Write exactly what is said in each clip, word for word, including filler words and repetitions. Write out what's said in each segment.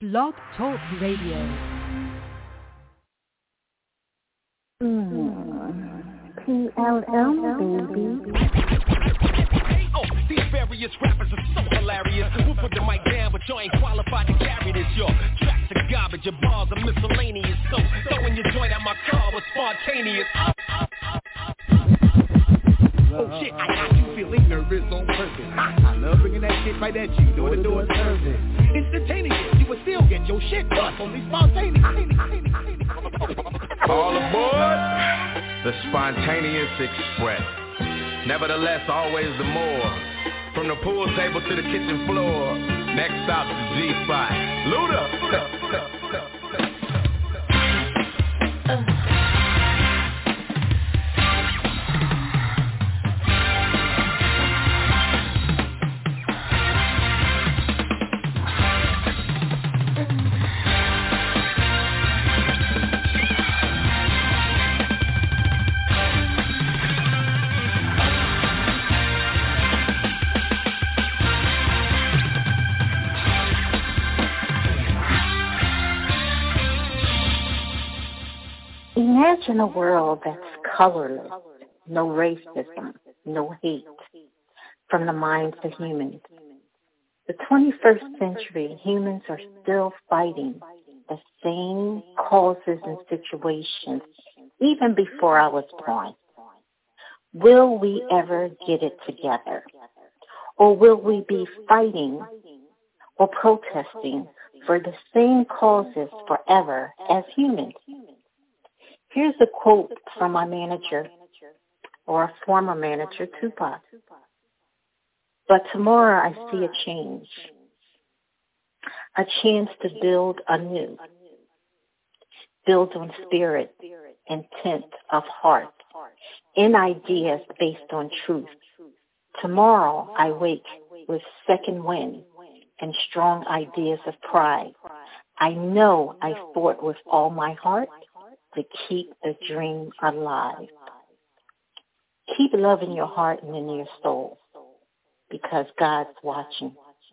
Blog Talk Radio. Mm. P L M, baby. Oh, these various rappers are so hilarious. We'll put the mic down, but you ain't qualified to carry this, yo. Tracks are garbage, your bars are miscellaneous. So, throwing your joint at my car was spontaneous. Oh shit, I got you feeling nervous on purpose. I love bringing that shit right at you, door to door service. Instantaneous, you will still get your shit bust, only spontaneous. All aboard the Spontaneous Express. Nevertheless, always the more. From the pool table to the kitchen floor. Next stop the G-Spot. Luda. Imagine a world that's colorless, no racism, no hate, from the minds of humans. The twenty-first century, humans are still fighting the same causes and situations, even before I was born. Will we ever get it together? Or will we be fighting or protesting for the same causes forever as humans? Here's a quote from my manager, or a former manager, Tupac. But tomorrow I see a change, a chance to build anew, build on spirit, intent of heart, in ideas based on truth. Tomorrow I wake with second wind and strong ideas of pride. I know I fought with all my heart to keep the dream alive. Keep love in your heart and in your soul, because God's watching.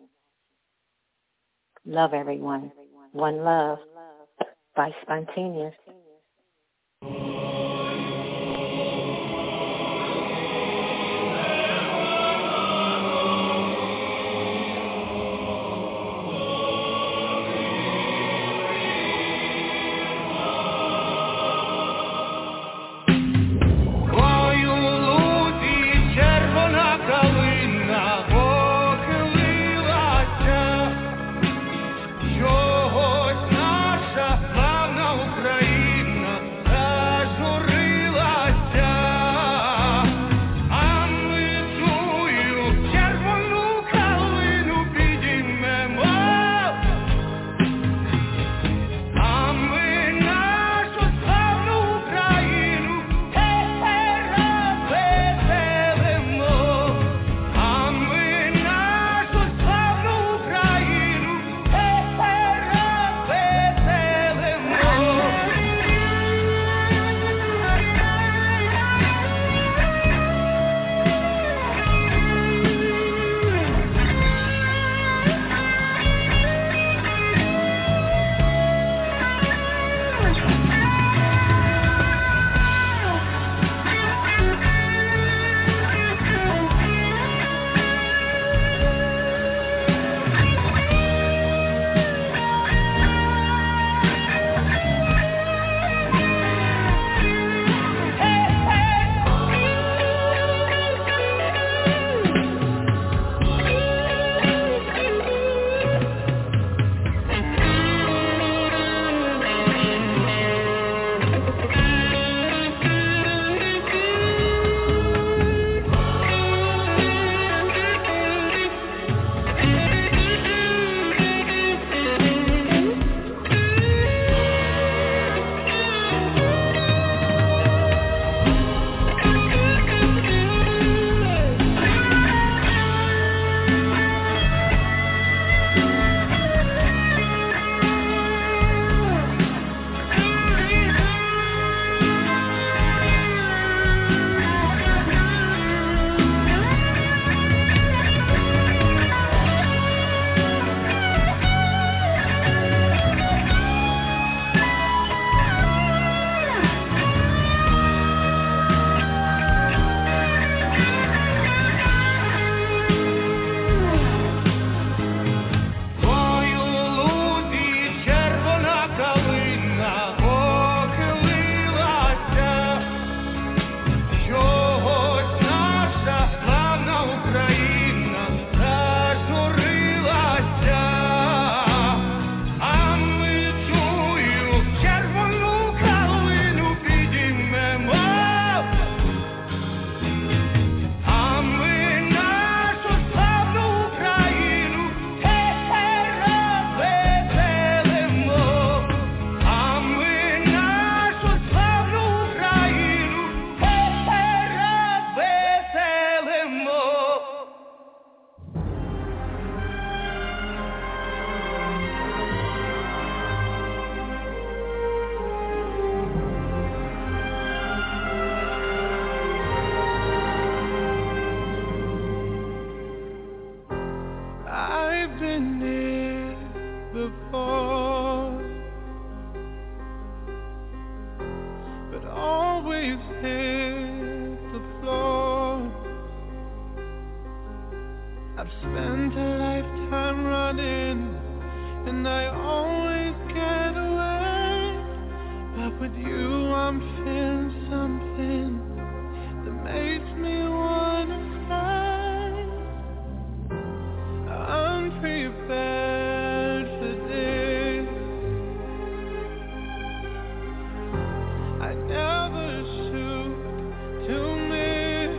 Love everyone. One Love by Spontaneous. Наша славна Україна. before, but always hit the floor. I've spent a lifetime running, and I always get away, but with you I'm feeling something that makes me wanna stay. I'm prepared for this. I never shoot to miss,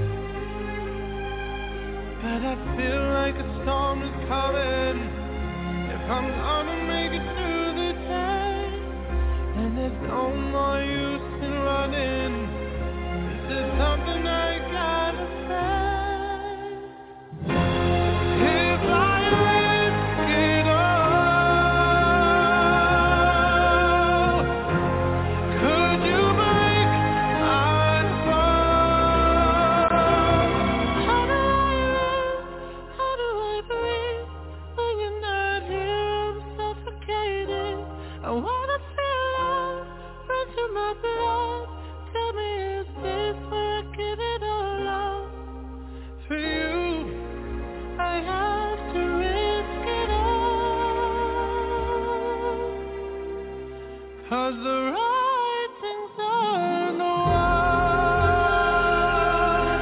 but I feel like a storm is coming. If I'm gonna make it through the day, then there's no more use in running. This is something I gotta say. If I risk it all, could you break my fall? How do I live? How do I breathe when you're not here? I'm suffocating. I wanna feel love run through my blood. Tell me, is this where I give it all up? For you, I have to risk it all, 'cause the writing's on the wall.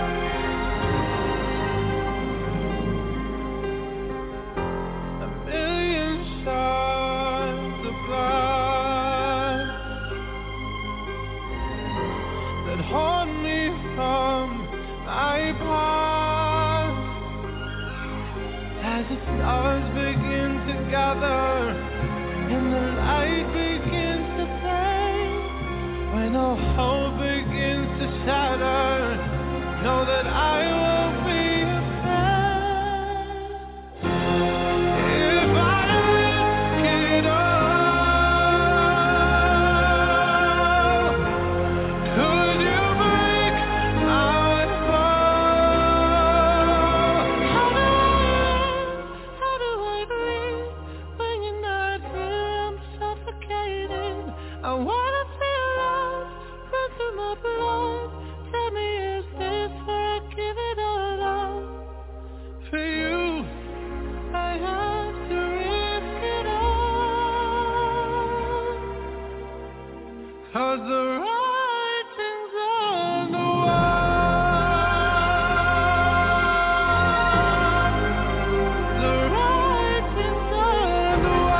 A million shots of blood that haunt me from my past. As the stars begin to gather and the light begins to fade, when all hope begins to shatter, know that I won't be afraid. If I risk it all, could you break my fall? How do I live? How do I breathe when you're not here? I'm suffocating. I wanna feel love run through my blood. Tell me, is this where I give it all up? For you, I have to risk it all, 'cause the writing's on the wall. The writing's on the wall.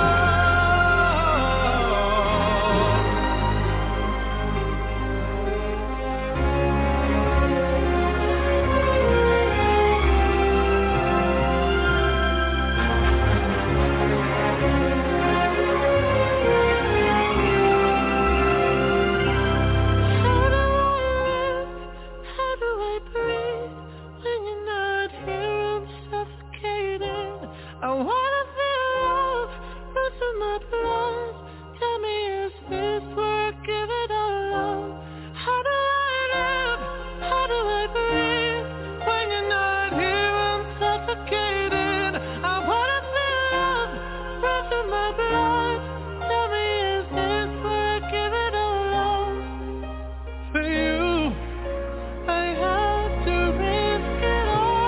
How do I live? How do I breathe when you're not here? I'm suffocating. I wanna feel love run through my blood. Tell me, is this where I give it all up? How do I live? How do I breathe when you're not here? I'm suffocating. I wanna feel love run through my blood. Tell me, is this where I give it all up? For you, I have to risk it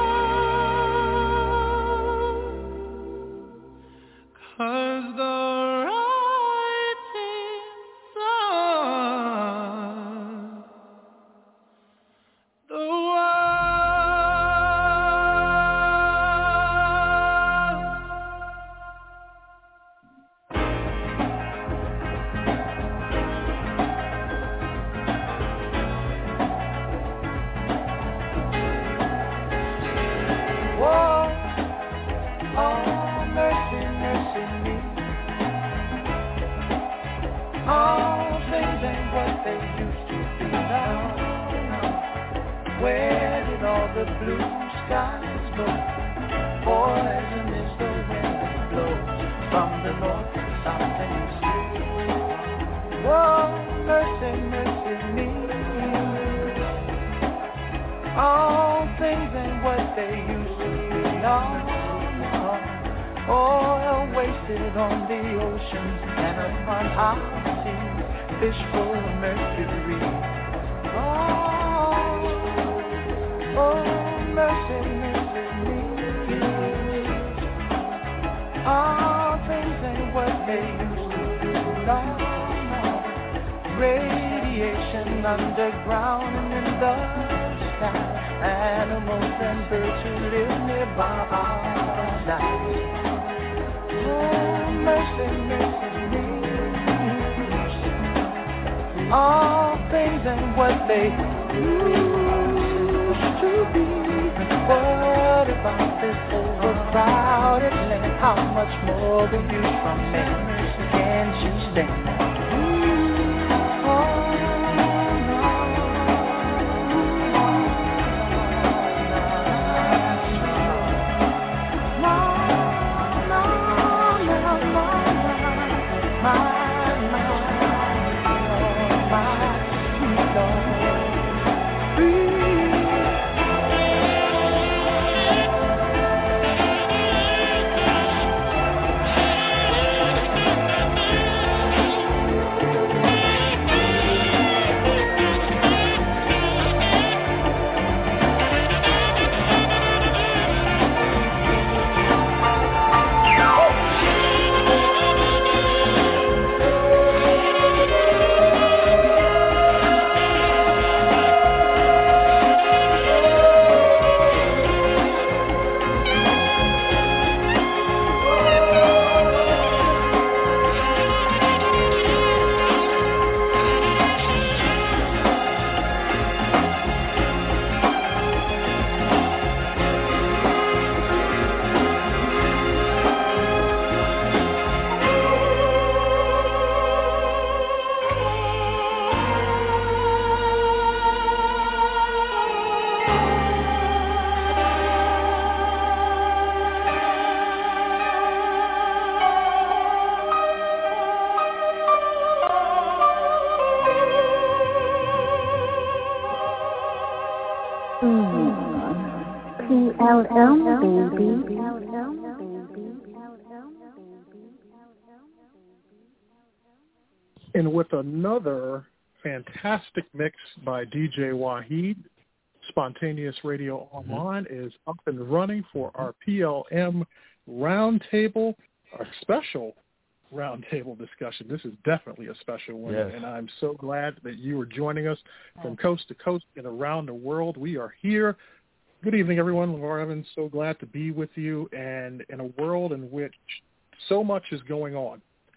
all, 'cause the writing's on the wall. Whoa, oh, mercy, mercy me. All things ain't what they used to be now. Where did all the blue skies go? Poison is the wind that blows from the north, south, and east. Whoa, mercy, mercy me. All things ain't what they used to be. No, no. Oh, wasted on the oceans and upon our seas, fish full of mercury. Oh, oh, mercy, mercy me. All things ain't what they used to be. No, no. Radiation underground and in the sky. Animals and birds who live nearby die. Oh, mercy, mercy me. All things and what they used to be. What about this overcrowded land? How much more will you from me? Can't you stand? Oh, And with another fantastic mix by D J Wahid, Spontaneous Radio Online is up and running for our P L M Roundtable, our special roundtable discussion. This is definitely a special one, yes. And I'm so glad that you are joining us from coast to coast and around the world. We are here. Good evening, everyone. Laura Evans, so glad to be with you, and in a world in which so much is going on.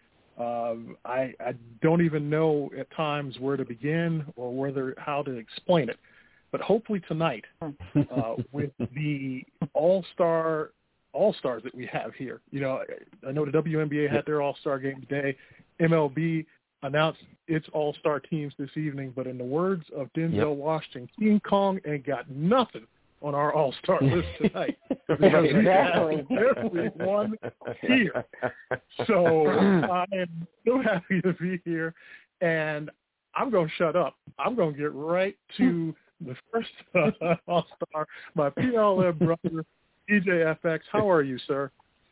Um, I, I don't even know at times where to begin or whether how to explain it. But hopefully tonight, uh, with the all-star all-stars that we have here, you know, I know the W N B A had their all-star game today. M L B announced its all-star teams this evening. But in the words of Denzel yep. Washington, King Kong ain't got nothing on our all-star list tonight. Exactly. Everyone here. So I am so happy to be here, and I'm going to shut up. I'm going to get right to the first uh, all-star, my P L M brother, D J F X. How are you, sir?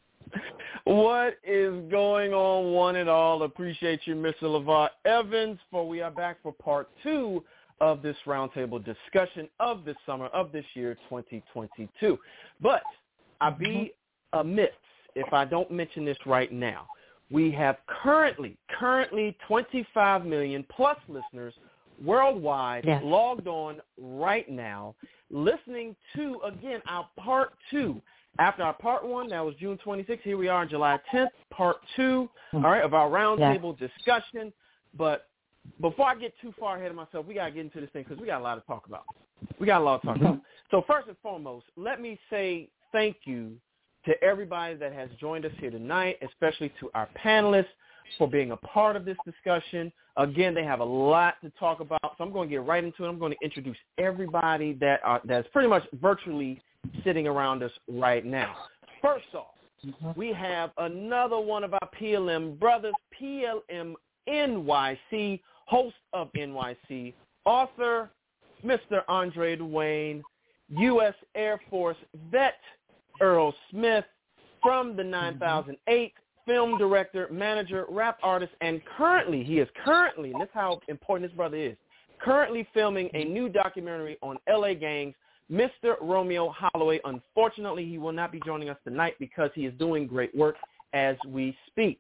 What is going on, one and all? Appreciate you, Mister LeVar Evans, for we are back for part two of this roundtable discussion of this summer, of this year, twenty twenty-two. But I'd be amiss if I don't mention this right now. We have currently, currently twenty-five million plus listeners worldwide yes. logged on right now, listening to, again, our part two. After our part one, that was June twenty-sixth, here we are on July tenth, part two, mm-hmm. all right, of our roundtable yes. discussion. But before I get too far ahead of myself, we got to get into this thing because we got a lot to talk about. We got a lot to talk mm-hmm. about. So first and foremost, let me say thank you to everybody that has joined us here tonight, especially to our panelists for being a part of this discussion. Again, they have a lot to talk about, so I'm going to get right into it. I'm going to introduce everybody that are, that's pretty much virtually sitting around us right now. First off, mm-hmm. we have another one of our P L M brothers, P L M N Y C, host of N Y C, author, Mister Andre Dwayne, U S Air Force vet, Earl Smith, from the nine thousand eighth film director, manager, rap artist, and currently, he is currently, and this is how important this brother is, currently filming a new documentary on L A gangs, Mister Romeo Holloway. Unfortunately, he will not be joining us tonight because he is doing great work as we speak.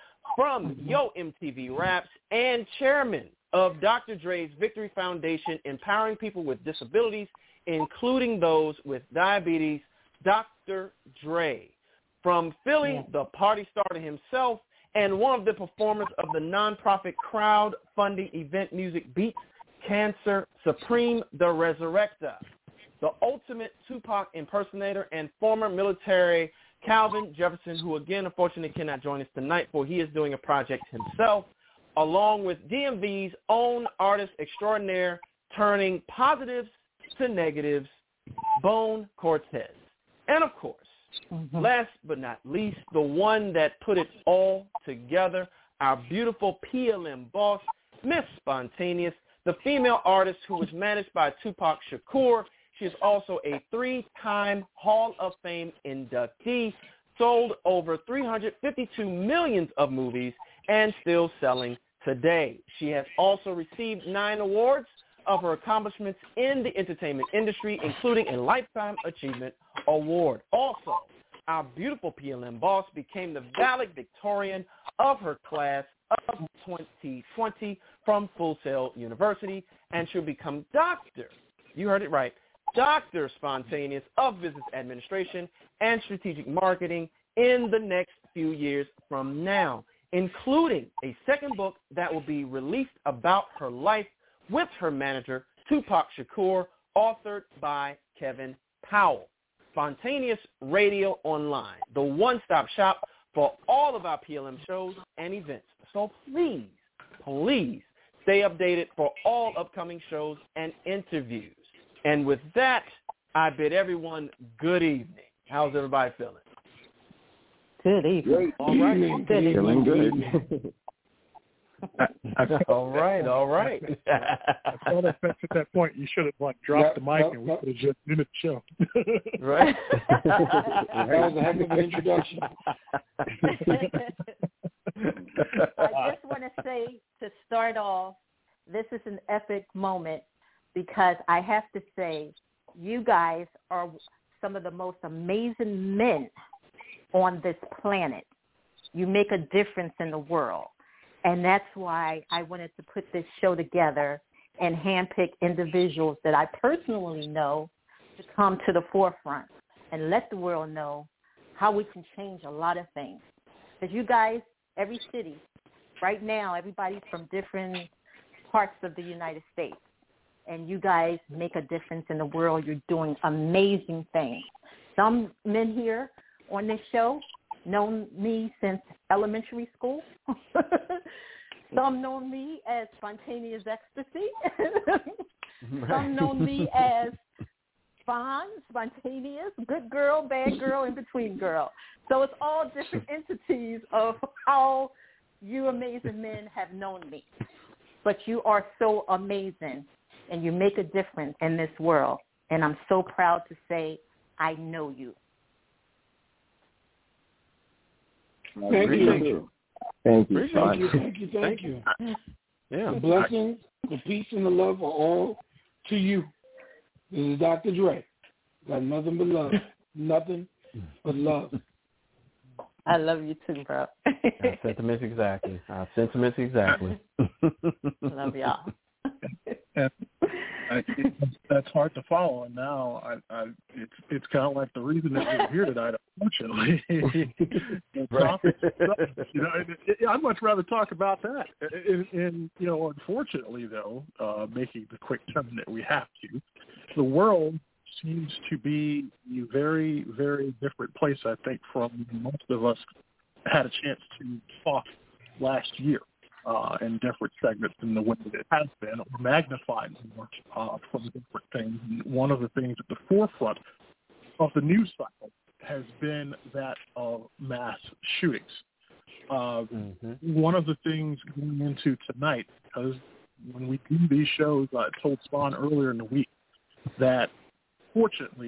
From Yo M T V Raps and chairman of Doctor Dre's Victory Foundation, empowering people with disabilities, including those with diabetes, Doctor Dre. From Philly, the party starter himself, and one of the performers of the nonprofit crowdfunding event Music Beats Cancer, Supreme the Resurrector. The ultimate Tupac impersonator and former military Calvin Jefferson, who again, unfortunately, cannot join us tonight, for he is doing a project himself, along with D M V's own artist extraordinaire, turning positives to negatives, Bone Cortez. And of course, mm-hmm. last but not least, the one that put it all together, our beautiful P L M boss, Miss Spontaneous, the female artist who was managed by Tupac Shakur. She is also a three-time Hall of Fame inductee, sold over three hundred fifty-two millions of movies, and still selling today. She has also received nine awards of her accomplishments in the entertainment industry, including a Lifetime Achievement Award. Also, our beautiful P L M boss became the valedictorian of her class of twenty twenty from Full Sail University, and she'll become Doctor, you heard it right, Doctor Spontaneous of Business Administration and Strategic Marketing in the next few years from now, including a second book that will be released about her life with her manager, Tupac Shakur, authored by Kevin Powell. Spontaneous Radio Online, the one-stop shop for all of our P L M shows and events. So please, please stay updated for all upcoming shows and interviews. And with that, I bid everyone good evening. How's everybody feeling? Good evening. All right. Good feeling good. all right, all right. I thought at that point you should have like dropped yep, the mic yep, and we yep. could have just ended the show. Right. That was a heck of an introduction. I just want to say, to start off, this is an epic moment because I have to say, you guys are some of the most amazing men on this planet. You make a difference in the world. And that's why I wanted to put this show together and handpick individuals that I personally know to come to the forefront and let the world know how we can change a lot of things. Because you guys, every city, right now, everybody's from different parts of the United States. And you guys make a difference in the world. You're doing amazing things. Some men here on this show known me since elementary school. Some know me as Spontaneous Ecstasy. Some know me as Spawn, Spontaneous, Good Girl, Bad Girl, In Between Girl. So it's all different entities of how you amazing men have known me. But you are so amazing, and you make a difference in this world. And I'm so proud to say I know you. Thank you. Thank you. Thank you. Thank you. Thank you. Yeah. The blessings, the peace, and the love are all to you. This is Doctor Dre. Got nothing but love. Nothing but love. I love you too, bro. Our sentiments exactly. Our sentiments exactly. Love y'all. And I, it, that's hard to follow. And now I, I, it's it's kind of like the reason that you're here tonight. Unfortunately, right. you know, it, it, I'd much rather talk about that. And, and you know, unfortunately, though, uh, making the quick turn that we have to, the world seems to be a very, very different place. I think from most of us had a chance to talk last year. Uh, in different segments in the way that it has been, or magnified more uh, from different things. And one of the things at the forefront of the news cycle has been that of mass shootings. Uh, mm-hmm. One of the things going into tonight, because when we do these shows, I told Spawn earlier in the week that fortunately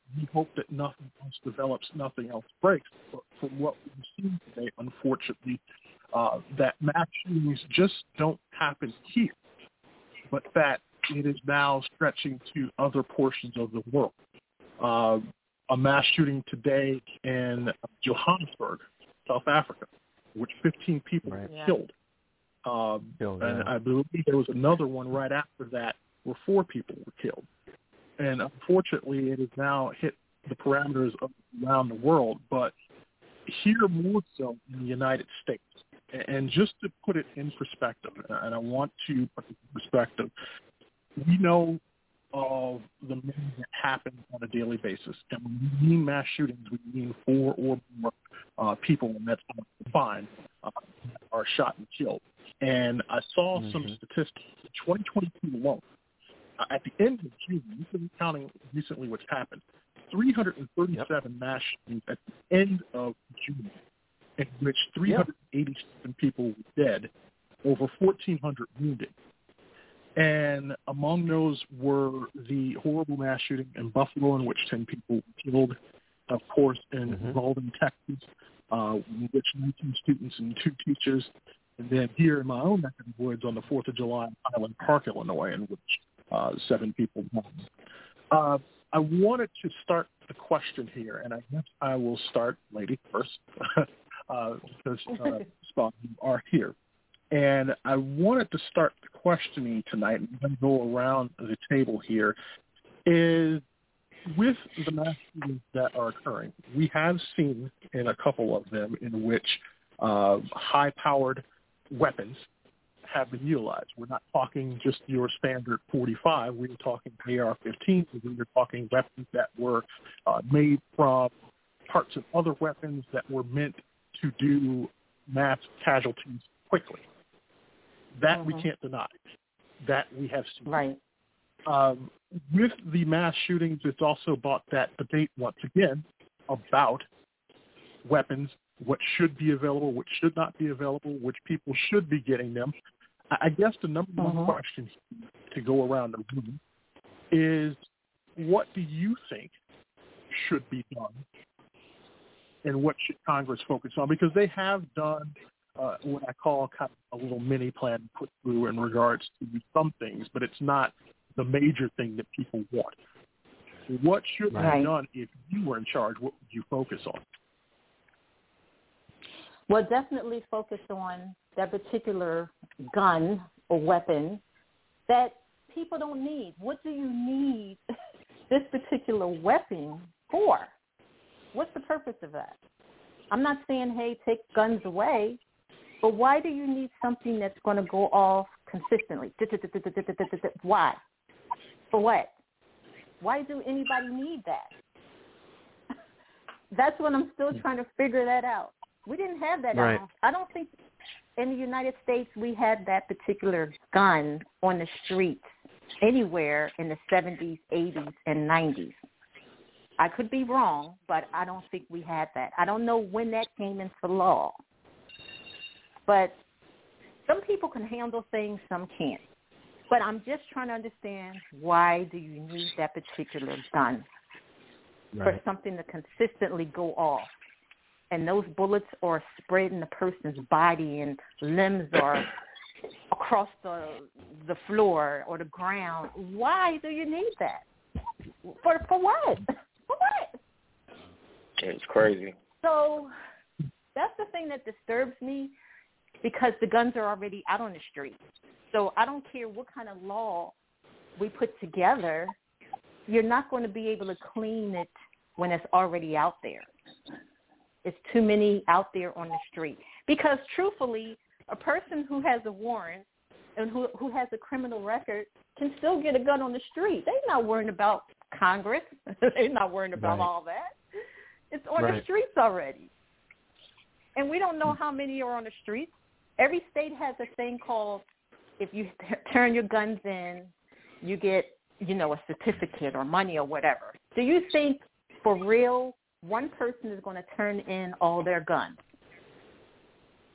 we hope that nothing else develops, nothing else breaks. But from what we've seen today, unfortunately, uh, that mass shootings just don't happen here, but that it is now stretching to other portions of the world. Uh, a mass shooting today in Johannesburg, South Africa, which fifteen people right. were yeah. killed. Um, Killed, and yeah. I believe there was another one right after that where four people were killed. And unfortunately, it has now hit the parameters of around the world, but here more so in the United States. And just to put it in perspective, and I want to put it in perspective, we know of the many that happen on a daily basis. And when we mean mass shootings, we mean four or more uh, people, and that's fine, uh, are shot and killed. And I saw mm-hmm. some statistics. In twenty twenty-two alone, uh, at the end of June, we've been counting recently what's happened, three hundred thirty-seven yep. mass shootings at the end of June, in which three hundred eighty-seven yep. people were dead, over fourteen hundred wounded. And among those were the horrible mass shooting in Buffalo, in which ten people were killed, of course, in mm-hmm. Raleigh, Texas, uh, in which nineteen students and two teachers, and then here in my own neck of the woods on the fourth of July in Highland Park, Illinois, in which uh, seven people died. Uh, I wanted to start the question here, and I guess I will start, lady, first, uh, because uh, Spawn, you are here. And I wanted to start the questioning tonight, and I'm going to go around the table here, is with the mass shootings that are occurring, we have seen in a couple of them in which uh, high-powered weapons have been utilized. We're not talking just your standard forty-five. We were talking A R fifteen. We were talking weapons that were uh, made from parts of other weapons that were meant to do mass casualties quickly. That mm-hmm. we can't deny. That we have seen. Right. Um, with the mass shootings, it's also brought that debate once again about weapons, what should be available, what should not be available, which people should be getting them. I guess the number one mm-hmm. question to go around the room is, what do you think should be done, and what should Congress focus on? Because they have done uh, what I call kind of a little mini plan put through in regards to some things, but it's not the major thing that people want. What should right. be done if you were in charge? What would you focus on? Well, definitely focus on that particular gun or weapon that people don't need. What do you need this particular weapon for? What's the purpose of that? I'm not saying, hey, take guns away, but why do you need something that's going to go off consistently? Why? For what? Why do anybody need that? That's what I'm still trying to figure that out. We didn't have that. Right. I don't think in the United States we had that particular gun on the streets anywhere in the seventies, eighties, and nineties. I could be wrong, but I don't think we had that. I don't know when that came into law. But some people can handle things, some can't. But I'm just trying to understand, why do you need that particular gun? Right. For something to consistently go off. And those bullets are spreading the person's body, and limbs are across the the floor or the ground. Why do you need that? For for what? For what? It's crazy. So that's the thing that disturbs me, because the guns are already out on the street. So I don't care what kind of law we put together, you're not going to be able to clean it when it's already out there. It's too many out there on the street. Because truthfully, a person who has a warrant and who who has a criminal record can still get a gun on the street. They're not worrying about Congress. They're not worrying about right. all that. It's on right. the streets already. And we don't know how many are on the streets. Every state has a thing called, if you t- turn your guns in, you get, you know, a certificate or money or whatever. Do you think for real one person is going to turn in all their guns?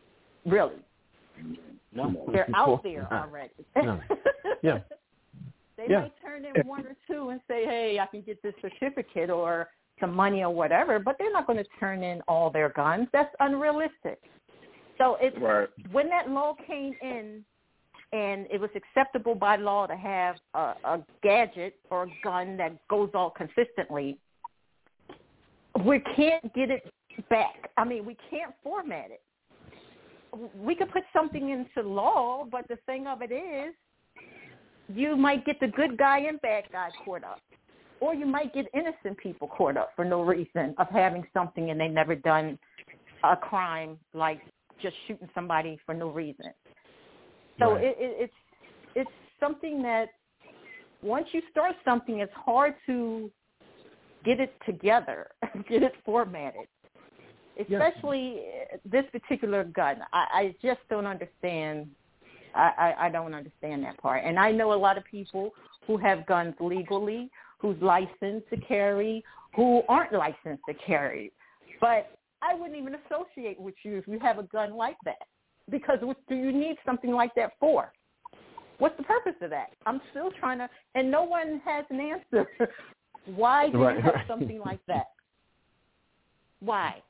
Really? No. They're out there already. No. Yeah. They yeah. might turn in one or two and say, hey, I can get this certificate or some money or whatever, but they're not going to turn in all their guns. That's unrealistic. So it's, right. when that law came in and it was acceptable by law to have a, a gadget or a gun that goes off consistently, we can't get it back. I mean, we can't format it. We could put something into law, but the thing of it is, you might get the good guy and bad guy caught up. Or you might get innocent people caught up for no reason of having something and they've never done a crime like just shooting somebody for no reason. So right. it, it, it's it's something that once you start something, it's hard to get it together, get it formatted. Especially yeah. this particular gun. I, I just don't understand. I, I, I don't understand that part. And I know a lot of people who have guns legally, who's licensed to carry, who aren't licensed to carry. But I wouldn't even associate with you if you have a gun like that. Because what do you need something like that for? What's the purpose of that? I'm still trying to, and no one has an answer. Why do right, you have right. something like that? Why?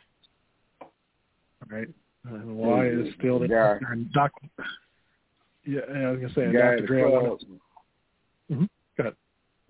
Right. And why is still the yeah. doctor? Yeah, I was gonna say, Guy Doctor Dre. Mm-hmm. Go ahead.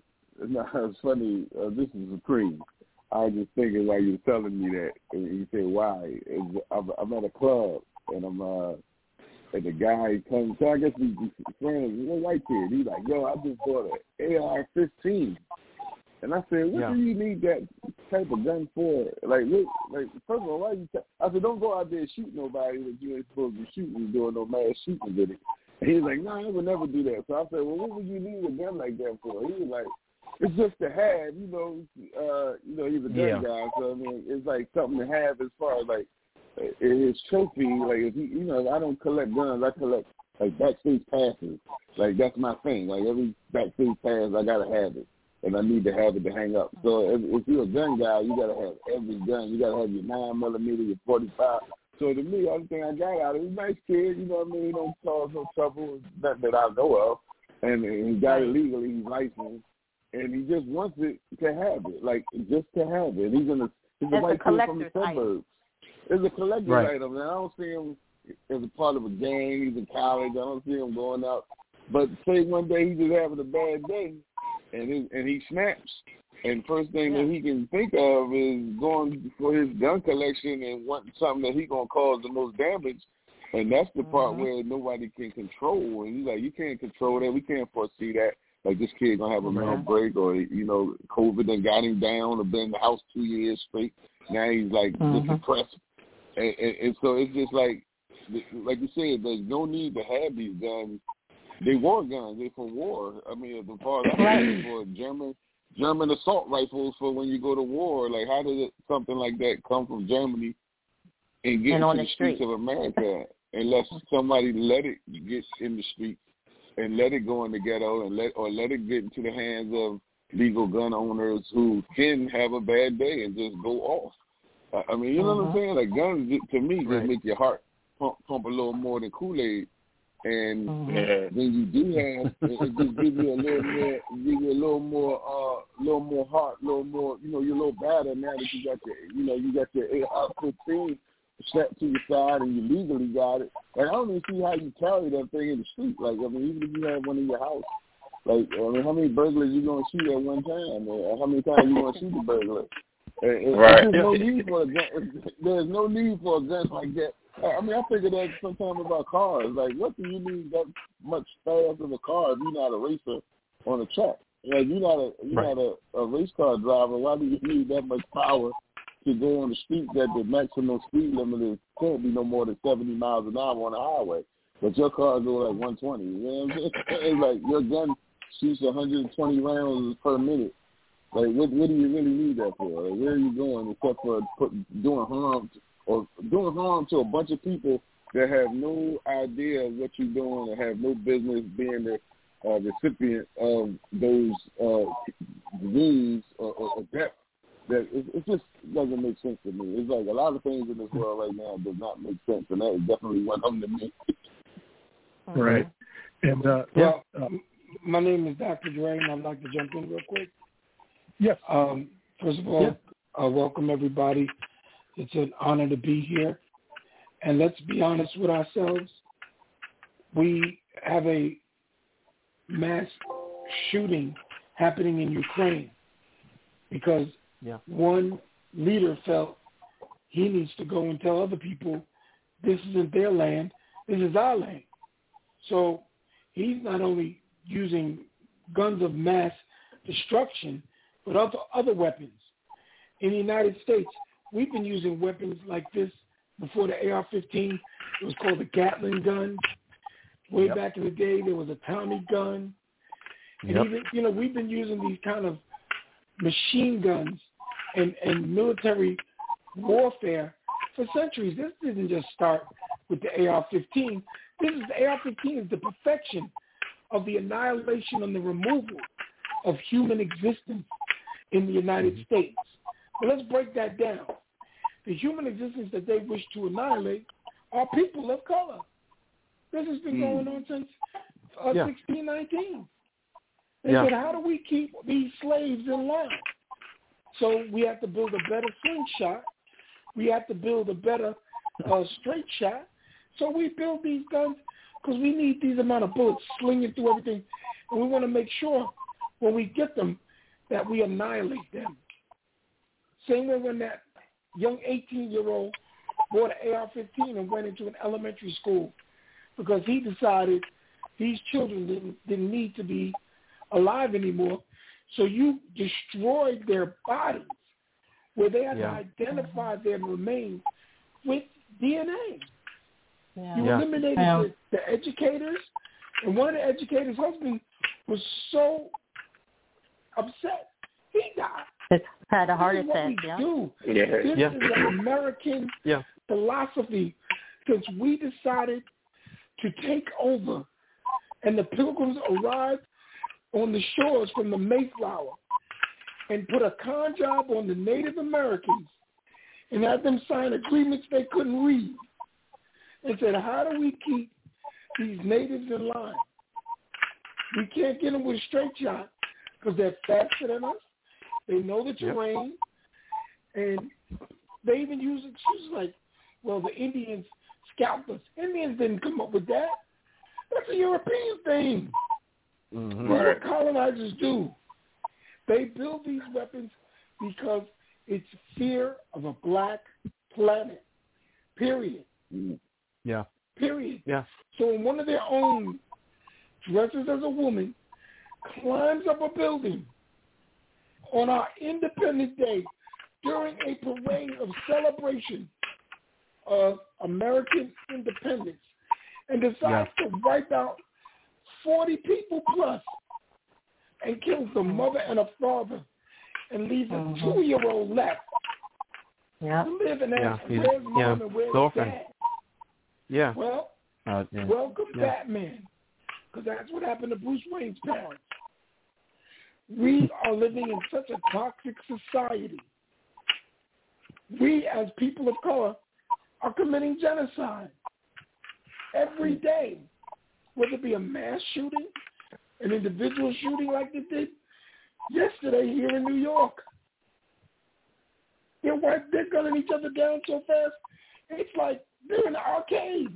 No, it's funny. Uh, this is Supreme. I was just thinking while you were telling me that, and you say why. I'm, I'm at a club and I'm uh, and the guy comes. So I guess we friends. He's a white kid. He's like, "Yo, I just bought an A R fifteen." And I said, what yeah. do you need that type of gun for? Like, look, like first of all, why you? T- I said, don't go out there and shoot nobody that you ain't supposed to be shooting and doing no mass shooting with it. And he was like, no, I would never do that. So I said, well, what would you need a gun like that for? He was like, it's just to have, you know. Uh, you know, he's a gun yeah. guy, so I mean, it's like something to have as far as like his trophy. Like, if he, you know, I don't collect guns. I collect like backstage passes. Like that's my thing. Like every backstage pass, I gotta have it. And I need to have it to hang up. So if, if you're a gun guy, you got to have every gun. You got to have your nine millimeter, your forty-five. So to me, the only thing I got out of it, he's a nice kid, you know what I mean? He don't cause no trouble, nothing that I know of. And, and he got it legally, he's licensed. And he just wants it to have it, like just to have it. He's in a, he's a white kid from the suburbs. It's a collector's right. item. And I don't see him as a part of a gang. He's in college. I don't see him going out. But say one day he's just having a bad day, and his, and he snaps. And first thing yeah. that he can think of is going for his gun collection and wanting something that he's going to cause the most damage. And that's the part mm-hmm. where nobody can control. And he's like, you can't control that. We can't foresee that. Like, this kid going to have a mental break, or, you know, COVID done got him down or been in the house two years straight. Now he's, like, mm-hmm. just depressed. And, and, and so it's just like, like you said, there's no need to have these guns. They war guns. They're for war. I mean, as far as I know, for German German assault rifles for when you go to war. Like, how did it, something like that come from Germany and get and into on the, the streets street. of America unless somebody let it get in the streets and let it go in the ghetto and let or let it get into the hands of legal gun owners who can have a bad day and just go off. I mean, you know uh-huh. what I'm saying? Like, guns, to me, just right. make your heart pump, pump a little more than Kool-Aid. And uh-huh. when you do have, it, it just gives you a little more, give you a little more, uh, little more heart, a little more, you know, you're a little better now that you got your, you know, you got your A R fifteen strapped to your side and you legally got it. Like, I don't even see how you carry that thing in the street. Like, I mean, even if you have one in your house, like, I mean, how many burglars you gonna shoot at one time, or how many times you gonna shoot the burglar? And, right. There's no need for a gun. There's no need for a gun like that. I mean, I figure that sometimes about cars. Like, what do you need that much fast of a car if you're not a racer on a track? Like, you're not a you're right. not a, a race car driver. Why do you need that much power to go on the street that the maximum speed limit is can't be no more than seventy miles an hour on the highway? But your car go like one twenty. You know what I'm saying? It's like your gun shoots one hundred twenty rounds per minute. Like, what, what do you really need that for? Like, where are you going except for put, doing harm to, or doing harm to a bunch of people that have no idea of what you're doing and have no business being the uh, recipient of those uh, wounds or, or, or death? That it, it just doesn't make sense to me. It's like a lot of things in this world right now does not make sense, and that is definitely one of them to me. Right. And uh, well, uh, my name is Doctor Dre, and I'd like to jump in real quick. Yes. Um, first of all, yes. uh, welcome everybody. It's an honor to be here. And let's be honest with ourselves. We have a mass shooting happening in Ukraine because yeah. one leader felt he needs to go and tell other people this isn't their land, this is our land. So he's not only using guns of mass destruction, but other, other weapons. In the United States, we've been using weapons like this before the A R fifteen. It was called the Gatling gun. Way yep. back in the day, there was a Tommy gun. And yep. even, you know, we've been using these kind of machine guns and, and military warfare for centuries. This didn't just start with the A R fifteen. This is the A R fifteen is the perfection of the annihilation and the removal of human existence in the United mm-hmm. States. But let's break that down. The human existence that they wish to annihilate are people of color. This has been mm. going on since uh, yeah. sixteen nineteen. They yeah. said, how do we keep these slaves in line? So we have to build a better slingshot. We have to build a better uh, straight shot. So we build these guns because we need these amount of bullets slinging through everything. And we want to make sure when we get them that we annihilate them. Same way when that young eighteen-year-old bought an A R fifteen and went into an elementary school because he decided these children didn't, didn't need to be alive anymore. So you destroyed their bodies where they had yeah. to identify their remains with D N A. Yeah. You yeah. eliminated yeah. the, the educators, and one of the educators' husband was so upset, he died. It's had a heart this attack. Is what we yeah. do. Yeah. This yeah. is an American yeah. philosophy since we decided to take over, and the Pilgrims arrived on the shores from the Mayflower and put a con job on the Native Americans and had them sign agreements they couldn't read and said, how do we keep these natives in line? We can't get them with a straight shot because they're faster than us. They know the terrain. Yep. And they even use excuses like, well, the Indians scalped us. Indians didn't come up with that. That's a European thing. Mm-hmm. That's what colonizers do. They build these weapons because it's fear of a black planet, period. Yeah. Period. Yeah. So when one of their own dresses as a woman climbs up a building on our Independence Day during a parade of celebration of American independence and decides yeah. to wipe out forty people plus and kills the mother and a father and leaves mm-hmm. a two-year-old left yeah. to live and ask, yeah. where's mom yeah. and where's Girlfriend. dad? Yeah. Well, uh, yeah. welcome yeah. Batman, because that's what happened to Bruce Wayne's parents. We are living in such a toxic society. We, as people of color, are committing genocide every day, whether it be a mass shooting, an individual shooting like they did yesterday here in New York. They're, they're gunning each other down so fast, it's like they're in the arcade.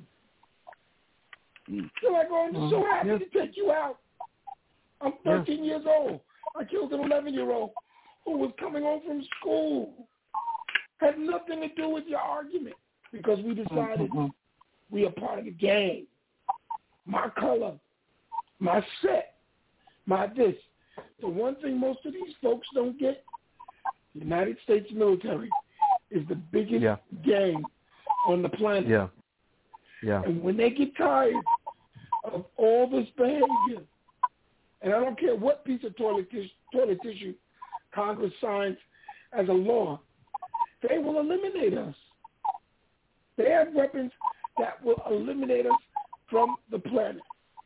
They're like, oh, I'm just so happy yeah. to take you out. I'm thirteen yeah. years old. I killed an eleven-year-old who was coming home from school. Had nothing to do with your argument because we decided mm-hmm. we are part of the game. My color, my set, my this. The one thing most of these folks don't get, the United States military is the biggest yeah. gang on the planet. Yeah. Yeah. And when they get tired of all this behavior, and I don't care what piece of toilet tissue, toilet tissue Congress signs as a law, they will eliminate us. They have weapons that will eliminate us from the planet.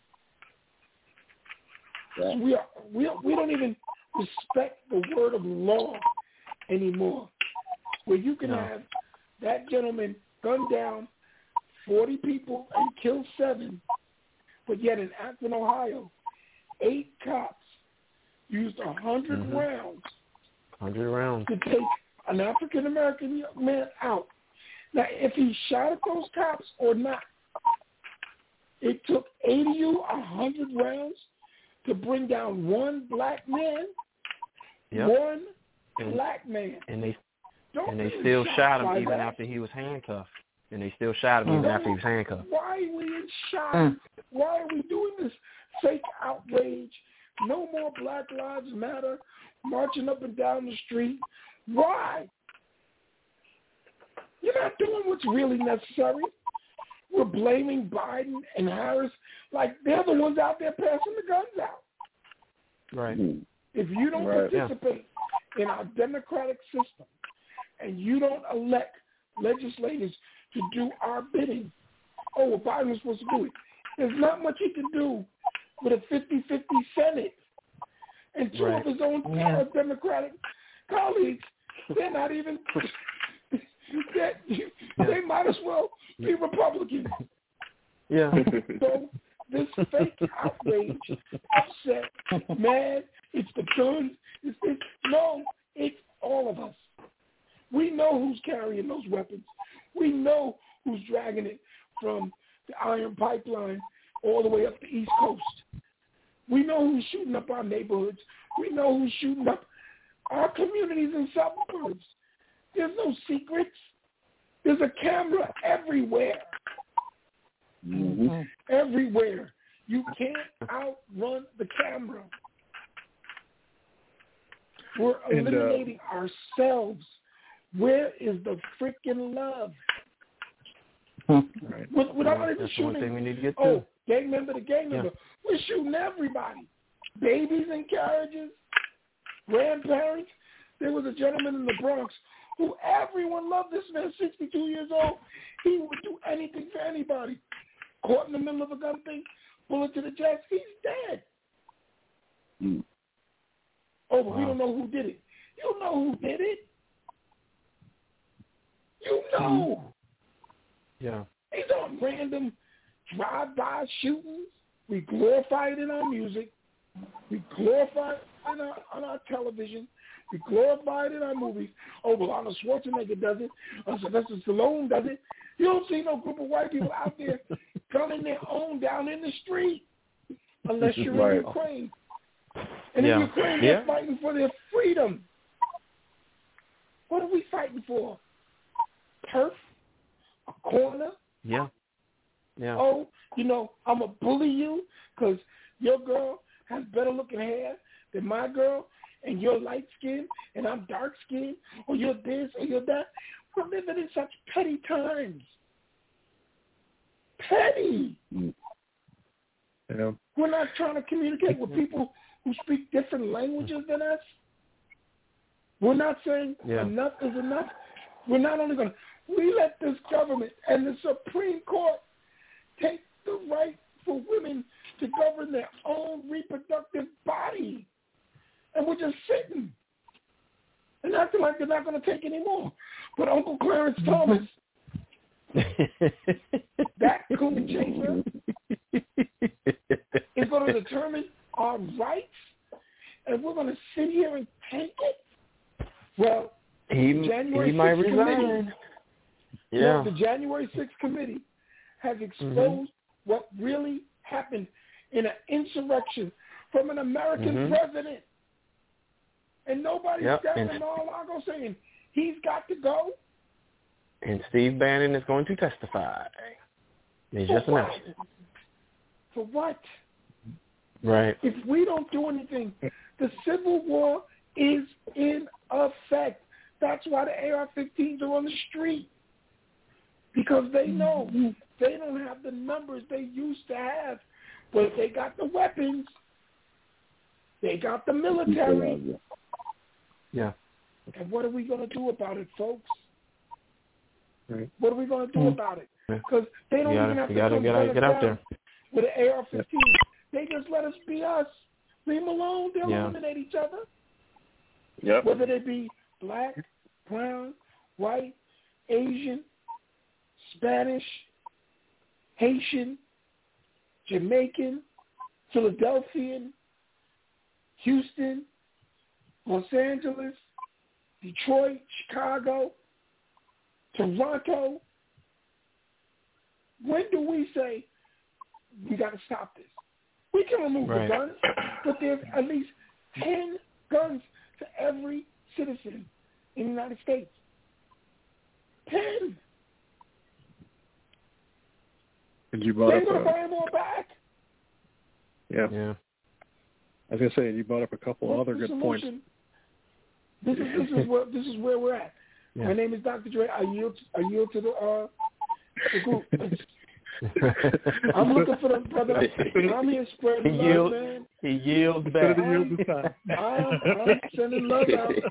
So we are we are, we don't even respect the word of law anymore. Where you can no. have that gentleman gun down forty people and kill seven, but yet in Akron, Ohio, eight cops used a hundred mm-hmm. rounds. Hundred rounds to take an African American young man out. Now, if he shot at those cops or not, it took eighty to a hundred rounds to bring down one black man. Yep. One and, black man. And they Don't and they still shot him even that. after he was handcuffed. And they still shot him even mm. after he was handcuffed. Why are we in shock? Mm. Why are we doing this fake outrage? No more Black Lives Matter, marching up and down the street. Why? You're not doing what's really necessary. We're blaming Biden and Harris like they're the ones out there passing the guns out. Right. If you don't right. participate yeah. in our democratic system and you don't elect legislators to do our bidding, oh, well, Biden was supposed to do it. There's not much he can do with a fifty-fifty Senate. And two right. of his own yeah. Democratic colleagues, they're not even, they, they might as well be Republicans. Yeah. So this fake outrage, upset, mad, it's the guns, it's, it's, no, it's all of us. We know who's carrying those weapons. We know who's dragging it from the Iron Pipeline all the way up the East Coast. We know who's shooting up our neighborhoods. We know who's shooting up our communities and suburbs. There's no secrets. There's a camera everywhere. Mm-hmm. Everywhere. You can't outrun the camera. We're eliminating and, uh, ourselves. Where is the freaking love? Right. With, without well, even that's shooting, one thing we need to get to. Oh, gang member to gang member. Yeah. We're shooting everybody. Babies in carriages, grandparents. There was a gentleman in the Bronx who everyone loved. This man, sixty-two years old. He would do anything for anybody. Caught in the middle of a gun thing, bullet to the chest, he's dead. Mm. Oh, but wow. we don't know who did it. You know who did it. You know. Yeah. These aren't random drive-by shootings. We glorify it in our music. We glorify it in our, on our television. We glorify it in our movies. Oh, well, Arnold Schwarzenegger does it. Uh, Sylvester Stallone does it. You don't see no group of white people out there gunning their own down in the street unless you're right. in Ukraine. And yeah. in Ukraine, yeah. they're fighting for their freedom. What are we fighting for? Turf? A corner? Yeah. Yeah. Oh, you know, I'm going to bully you because your girl has better looking hair than my girl, and you're light skinned and I'm dark skinned, or you're this or you're that. We're living in such petty times. Petty. Yeah. We're not trying to communicate with people who speak different languages than us. We're not saying yeah. enough is enough. We're not only going to, we let this government and the Supreme Court take the right for women to govern their own reproductive body. And we're just sitting and acting like they're not going to take any more. But Uncle Clarence Thomas, that coon chaser, is going to determine our rights, and we're going to sit here and take it? Well, he, January he might resign. Committee, yeah. Well, the January sixth committee has exposed mm-hmm. what really happened in an insurrection from an American mm-hmm. president. And nobody's yep. standing and, in Mar-a-Lago saying he's got to go. And Steve Bannon is going to testify. They just For announced it. For what? Right. If we don't do anything, the Civil War is in effect. That's why the A R fifteens are on the street. Because they know they don't have the numbers they used to have, but they got the weapons. They got the military. Yeah. And what are we going to do about it, folks? Right. What are we going to do about it? Because they don't gotta, even have to gotta come get out, get out there with an A R fifteen. They just let us be us. Leave them alone. They'll yeah. eliminate each other. Yep. Whether they be black, brown, white, Asian, Spanish, Haitian, Jamaican, Philadelphian, Houston, Los Angeles, Detroit, Chicago, Toronto. When do we say we got to stop this? We can remove right. the guns, but there's at least ten guns to every citizen in the United States. Ten. And you brought They're up going to a, buy them all back. Yeah. Yeah. I was going to say, you brought up a couple What's other the good solution? points. This is this is where this is where we're at. Yeah. My name is Doctor Dre. I yield I yield to the uh the group. I'm looking for the brother. I'm here spreading He love, yield, man. He yields back. I'm, I'm, I'm sending love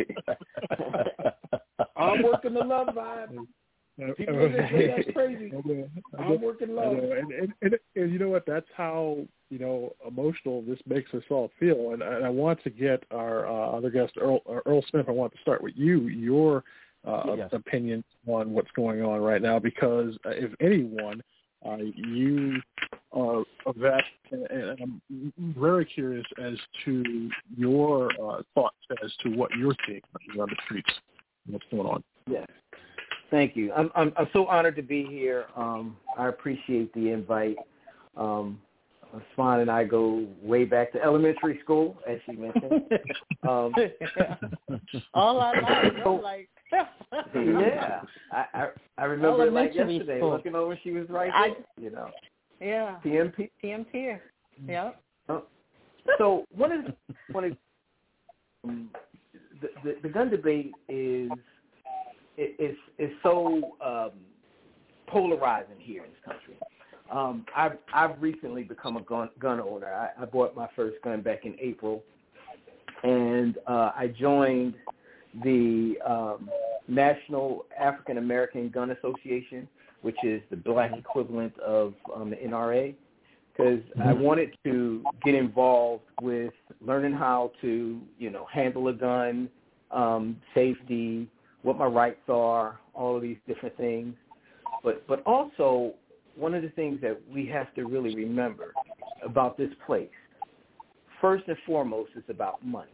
out. I'm working the love vibe. People in this way, that's crazy. I know, I know, I'm working love. I know. And, and, and, and you know what? That's how, you know, emotional this makes us all feel. And, and I want to get our uh, other guest, Earl, Earl Smith, I want to start with you, your uh, yes. opinion on what's going on right now, because uh, if anyone, uh, you are a vet, and, and I'm very curious as to your uh, thoughts as to what you're seeing on the streets, what's going on. Yes. Thank you. I'm I'm, I'm so honored to be here. Um, I appreciate the invite. Um, Swan and I go way back to elementary school, as she mentioned. Um, All our lives, so, like. yeah, I, I I remember it like yesterday, school. Looking over, she was right there. I, you know. Yeah. P M P. P M P. Yeah. Uh, so one of the, one of um, the, the the gun debate is. It, it's, it's so um, polarizing here in this country. Um, I've, I've recently become a gun, gun owner. I, I bought my first gun back in April, and uh, I joined the um, National African American Gun Association, which is the black equivalent of um, the N R A, because I wanted to get involved with learning how to, you know, handle a gun, um, safety, what my rights are, all of these different things. But but also, one of the things that we have to really remember about this place, first and foremost, is about money.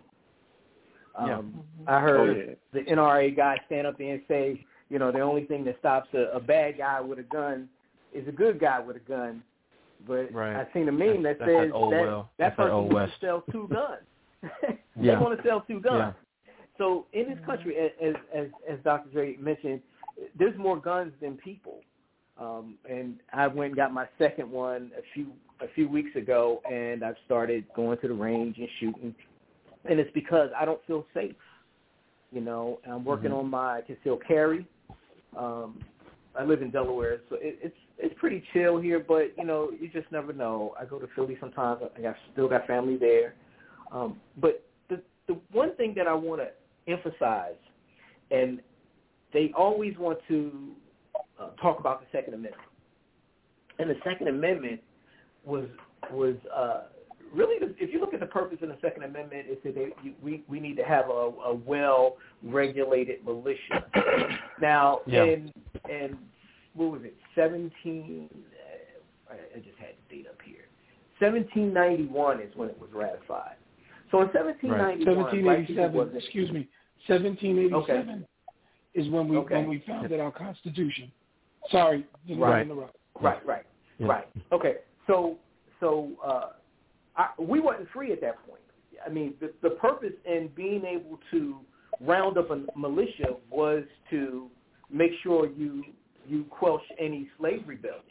Um, yeah. I heard oh, yeah. the N R A guy stand up there and say, you know, the only thing that stops a, a bad guy with a gun is a good guy with a gun. But right. I seen a meme that that's, says that's that well. that that's person wants to sell two guns. they yeah. want to sell two guns. Yeah. So in this country, as, as as Doctor Dre mentioned, there's more guns than people. Um, and I went and got my second one a few a few weeks ago, and I've started going to the range and shooting. And it's because I don't feel safe. You know, I'm working mm-hmm. on my concealed carry. Um, I live in Delaware, so it, it's it's pretty chill here, but, you know, you just never know. I go to Philly sometimes. I got, still got family there. Um, but the the one thing that I want to emphasize, and they always want to uh, talk about the Second Amendment. And the Second Amendment was was uh, really, the, if you look at the purpose of the Second Amendment, it said that you, we we need to have a, a well-regulated militia. Now, yeah. in in what was it, seventeen? Uh, I just had the date up here. seventeen ninety-one is when it was ratified. So in seventeen ninety-one, right. seventeen eighty-seven. Excuse me, seventeen eighty-seven okay. is when we okay. when we founded our Constitution. Sorry, didn't right. interrupt. Right, right, yeah. right. Okay, so so uh, I, we wasn't free at that point. I mean, the, the purpose in being able to round up a militia was to make sure you you quelch any slave rebellion.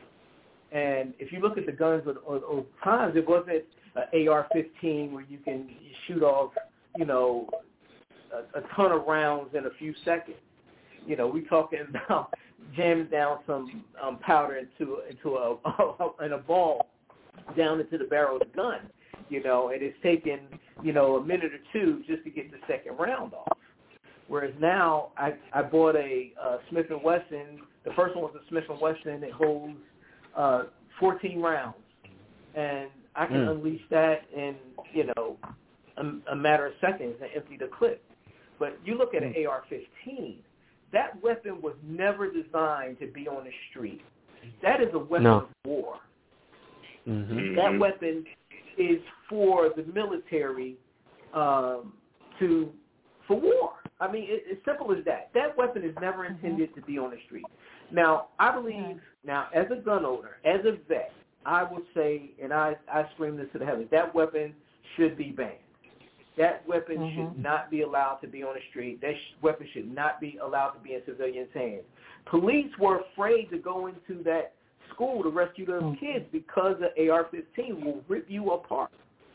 And if you look at the guns of, of, of times, it wasn't an A R fifteen where you can shoot off, you know, a, a ton of rounds in a few seconds. You know, we're talking about jamming down some um, powder into into a in a ball down into the barrel of the gun. You know, and it's taken, you know, a minute or two just to get the second round off. Whereas now, I, I bought a uh, Smith and Wesson. The first one was a Smith and Wesson. It holds uh, fourteen rounds, and I can mm. unleash that in, you know, a, a matter of seconds and empty the clip. But you look at an A R fifteen, that weapon was never designed to be on the street. That is a weapon no. of war. Mm-hmm. That weapon is for the military um, to for war. I mean, it, it's simple as that. That weapon is never intended to be on the street. Now, I believe, now, as a gun owner, as a vet, I would say, and I, I scream this to the heavens, that weapon should be banned. That weapon mm-hmm. should not be allowed to be on the street. That sh- weapon should not be allowed to be in civilians' hands. Police were afraid to go into that school to rescue those mm-hmm. kids because the A R fifteen will rip you apart.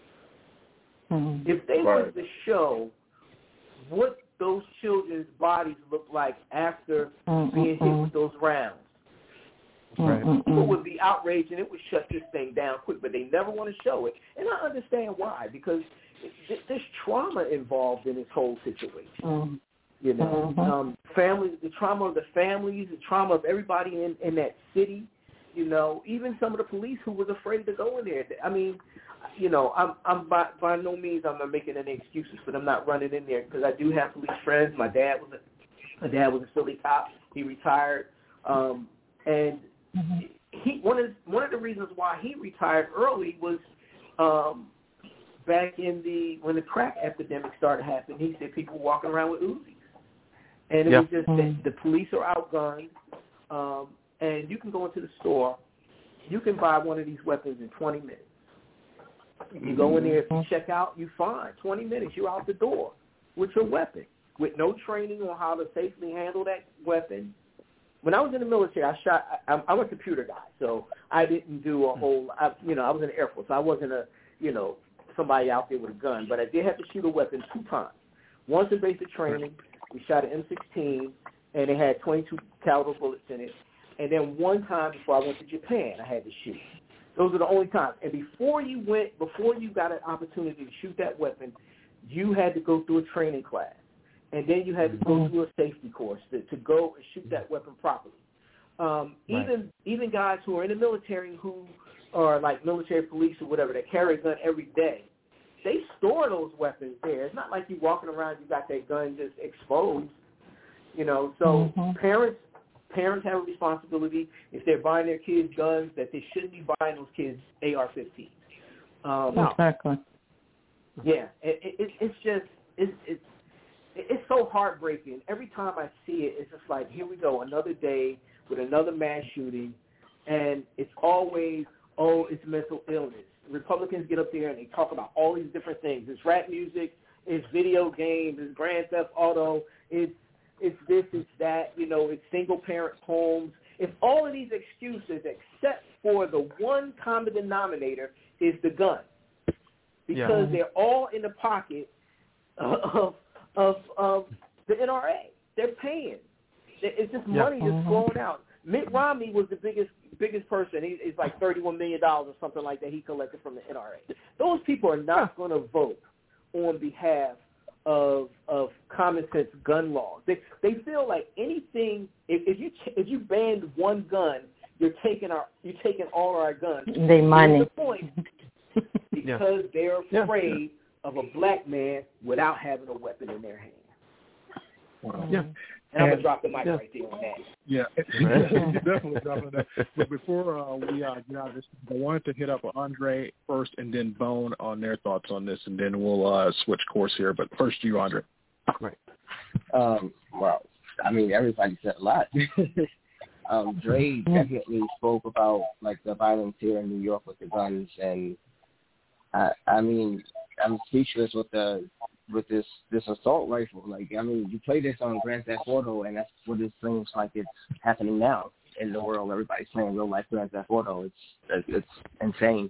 Mm-hmm. If they right. were to show what those children's bodies look like after mm-hmm. being hit with those rounds, right. people would be outraged and it would shut this thing down quick, but they never want to show it. And I understand why, because there's trauma involved in this whole situation. Mm-hmm. You know, mm-hmm. um, family, the trauma of the families, the trauma of everybody in, in that city. You know, even some of the police who was afraid to go in there. I mean, you know, I'm, I'm by, by no means I'm not making any excuses for them not running in there, because I do have police friends. My dad was a, my dad was a Philly cop. He retired, um, and mm-hmm. he one of one of the reasons why he retired early was. Um, Back in the when the crack epidemic started happening, he said people were walking around with Uzis, and it yep. was just that the police are outgunned. Um, and you can go into the store, you can buy one of these weapons in twenty minutes. You go in there, if you check out, you fine. twenty minutes, you're out the door with your weapon, with no training on how to safely handle that weapon. When I was in the military, I shot. I, I'm a computer guy, so I didn't do a whole. I, you know, I was in the Air Force. So I wasn't a, you know. somebody out there with a gun, but I did have to shoot a weapon two times. Once in basic training, we shot an M sixteen, and it had twenty-two caliber bullets in it. And then one time before I went to Japan, I had to shoot. Those are the only times. And before you went, before you got an opportunity to shoot that weapon, you had to go through a training class, and then you had to go through a safety course to, to go and shoot that weapon properly. Um, right. Even even guys who are in the military who or like military police or whatever that carry a gun every day, they store those weapons there. It's not like you walking around, you got that gun just exposed, you know. So mm-hmm. parents parents have a responsibility if they're buying their kids guns that they shouldn't be buying those kids A R fifteens. Um, exactly. Yeah, it, it, it's just it's it's it's so heartbreaking. Every time I see it, it's just like, here we go, another day with another mass shooting, and it's always, oh, it's mental illness. Republicans get up there and they talk about all these different things. It's rap music, it's video games, it's Grand Theft Auto, it's it's this, it's that, you know, it's single-parent homes. It's all of these excuses except for the one common denominator is the gun, because yeah. they're all in the pocket of of, of the N R A. They're paying. It's just money yeah. that's flowing out. Mitt Romney was the biggest biggest person. He, he's like thirty-one million dollars or something like that he collected from the N R A. Those people are not going to vote on behalf of of common sense gun laws. They they feel like anything. If, if you if you banned one gun, you're taking our you're taking all our guns. They money. The point because yeah. they're afraid yeah. of a black man without having a weapon in their hand. Wow. Yeah. And I'm going to drop the mic yeah. right there on that. Yeah, you're definitely dropping that. But before uh, we uh, get out of this, I wanted to hit up Andre first and then Bone on their thoughts on this, and then we'll uh, switch course here. But first you, Andre. Right. Um, well, I mean, everybody said a lot. um, Dre definitely spoke about, like, the violence here in New York with the guns, and, I, I mean, I'm speechless with the with this, this assault rifle. Like, I mean, you play this on Grand Theft Auto, and that's what it seems like it's happening now in the world. Everybody's playing real-life Grand Theft Auto. It's it's insane.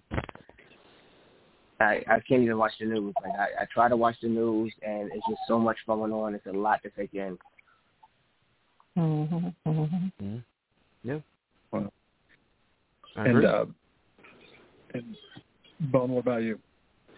I, I can't even watch the news. Like, I, I try to watch the news, and it's just so much going on. It's a lot to take in. Mm-hmm. Mm-hmm. Yeah. Well, and, uh, and, Bone, what about you?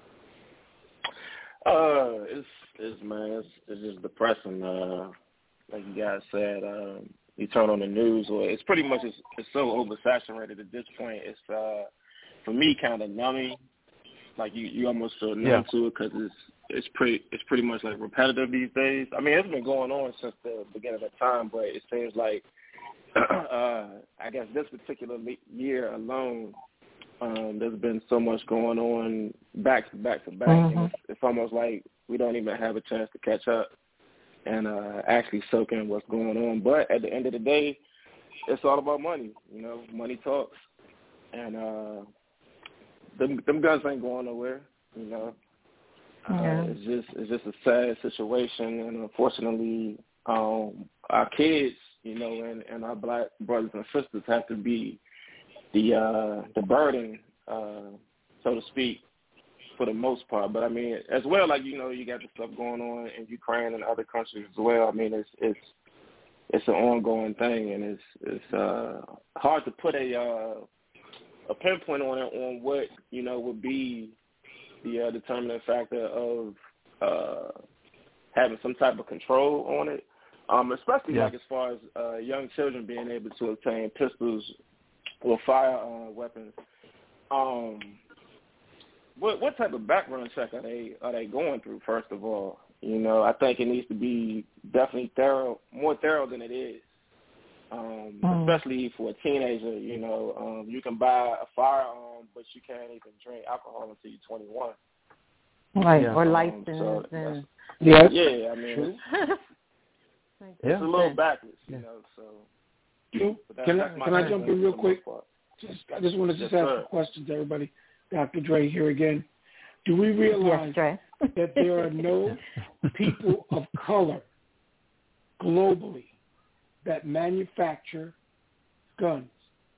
Uh, it's it's man, it's, it's just depressing. Uh, like you guys said, um, you turn on the news, or it's pretty much it's, it's so oversaturated at this point. It's uh, for me kind of numbing. Like you, you almost feel numb yeah. to it because it's it's pretty it's pretty much like repetitive these days. I mean, it's been going on since the beginning of time, but it seems like uh, I guess this particular year alone, Um, there's been so much going on back to back to back, Mm-hmm. and it's, it's almost like we don't even have a chance to catch up and uh, actually soak in what's going on. But at the end of the day, it's all about money. You know, money talks, and uh, them, them guns ain't going nowhere. You know, Yeah. uh, it's just it's just a sad situation, and unfortunately, um, our kids, you know, and, and our black brothers and sisters have to be the uh, the burden, uh, so to speak, for the most part. But I mean, as well, like, you know, you got the stuff going on in Ukraine and other countries as well. I mean, it's it's it's an ongoing thing, and it's it's uh, hard to put a uh, a pinpoint on it on what, you know, would be the uh, determining factor of uh, having some type of control on it. Um, especially Yeah. like as far as uh, young children being able to obtain pistols or fire uh, weapons. Um, what what type of background check are they are they going through? First of all, you know, I think it needs to be definitely thorough, more thorough than it is. Um, Mm. Especially for a teenager, you know, um, you can buy a firearm, but you can't even drink alcohol until you're twenty-one. Right, Yeah. or Um, license so and Yes. yeah, I mean, True. it's, Yeah. it's a little backwards, you Yeah. know. So You, but that, can that's I my can I take jump on in it real for the quick? most part. Just I just want to just Yes, ask sir. a question to everybody. Doctor Dre here again. Do we realize yes, Dre. that there are no people of color globally that manufacture guns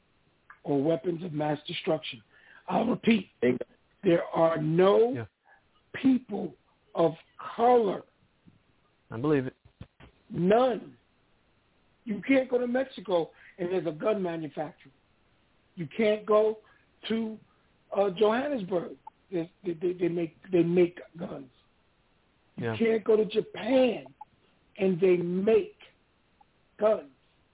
or weapons of mass destruction? I'll repeat. There are no Yeah. people of color. I believe it. None. You can't go to Mexico and there's a gun manufacturer. You can't go to uh, Johannesburg. They, they, they make they make guns. Yeah. You can't go to Japan and they make guns.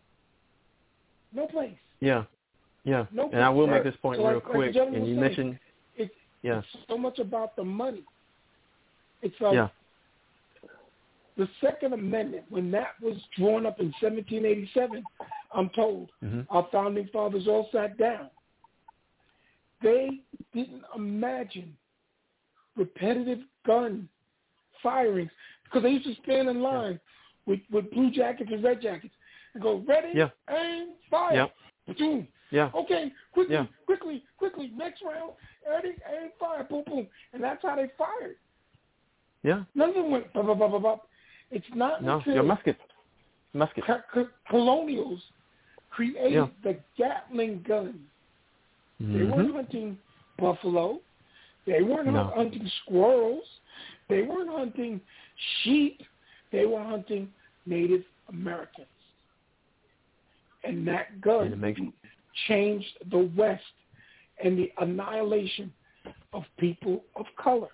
No place. Yeah. Yeah. No And I will place. make this point So real like, like the quick. gentleman And you was saying, mentioned, it's, yeah. it's so much about the money. It's like Yeah. the Second Amendment, when that was drawn up in seventeen eighty-seven, I'm told, Mm-hmm. our founding fathers all sat down. They didn't imagine repetitive gun firings because they used to stand in line with, with blue jackets and red jackets and go, ready, Yeah. aim, fire. Yeah. Boom. Yeah. Okay, quickly, Yeah. quickly, quickly, next round, ready, aim, fire, boom, boom. And that's how they fired. Yeah. None of them went, blah, blah, blah, blah, blah. It's not No, until your musket. Musket. co- co- colonials created Yeah. the Gatling gun. They Mm-hmm. weren't hunting buffalo. They weren't No. hunting squirrels. They weren't hunting sheep. They were hunting Native Americans. And that And it gun makes changed the West and the annihilation of people of color.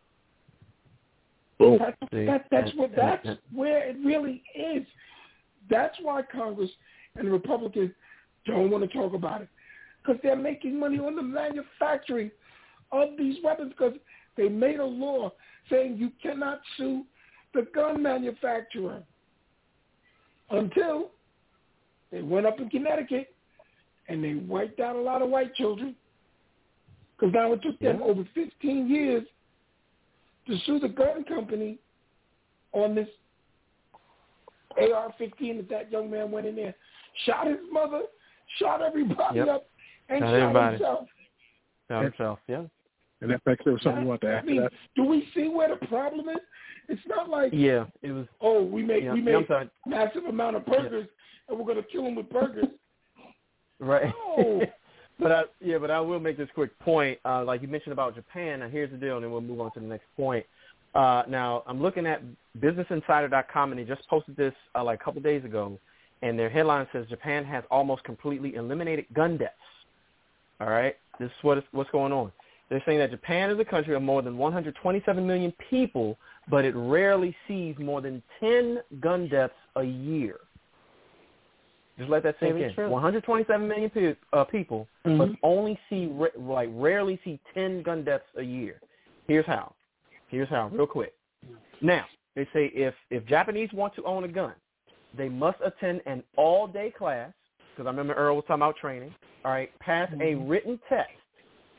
Boom. That, See, that, that's and- what. and- That's and- where it really is. That's why Congress and the Republicans don't want to talk about it, because they're making money on the manufacturing of these weapons. Because they made a law saying you cannot sue the gun manufacturer until they went up in Connecticut and they wiped out a lot of white children. Because now it took them Yeah. over fifteen years to sue the gun company on this A R fifteen that that young man went in there, shot his mother, shot everybody Yep. up, and Shot shot everybody. himself. Shot himself, yeah. And in fact, there was something you want to I add to mean, that? do we see where the problem is? It's not like, Yeah, it was. oh, we make Yeah, we yeah, I'm make sorry. massive amount of burgers and we're going to kill them with burgers. Right. No. But I, yeah, but I will make this quick point. Uh, like you mentioned about Japan. Now here's the deal, and then we'll move on to the next point. Uh, now I'm looking at Business Insider dot com, and they just posted this uh, like a couple days ago, and their headline says Japan has almost completely eliminated gun deaths. All right, this is what is, what's going on. They're saying that Japan is a country of more than one hundred twenty-seven million people, but it rarely sees more than ten gun deaths a year. Just let that sink Very in. true. one hundred twenty-seven million pe- uh, people, Mhm. but only see ra- like rarely see ten gun deaths a year. Here's how. Here's how. Real quick. Now they say if if Japanese want to own a gun, they must attend an all-day class. Because I remember Earl was talking about training. All right, pass a written test,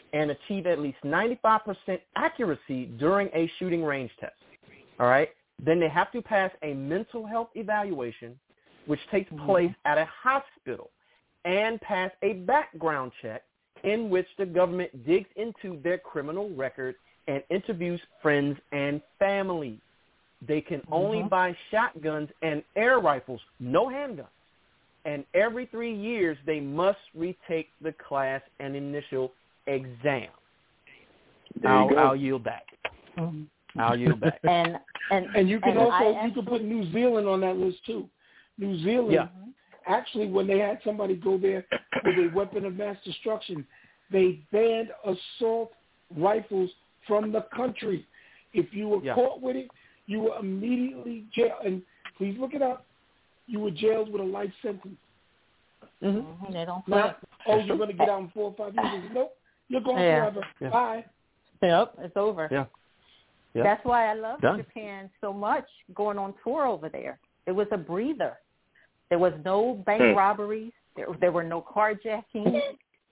and achieve at least ninety-five percent accuracy during a shooting range test. All right? Then they have to pass a mental health evaluation, which takes place mm-hmm. at a hospital, and pass a background check in which the government digs into their criminal record and interviews friends and family. They can mm-hmm. only buy shotguns and air rifles, no handguns. And every three years, they must retake the class and initial exam. I'll, I'll yield back. Mm-hmm. I'll yield back. And and and you can and also I you can put New Zealand on that list too. New Zealand, yeah. actually, when they had somebody go there with a weapon of mass destruction, they banned assault rifles from the country. If you were yeah. caught with it, you were immediately jailed. And please look it up. You were jailed with a life sentence. Mm-hmm. They don't Not, oh, you're going to get out in four or five years. Nope. You're going yeah. forever. Yeah. Bye. Yep, it's over. Yeah. Yep. That's why I love Done. Japan so much, going on tour over there. It was a breather. There was no bank hmm. robberies. There, there were no carjackings. it,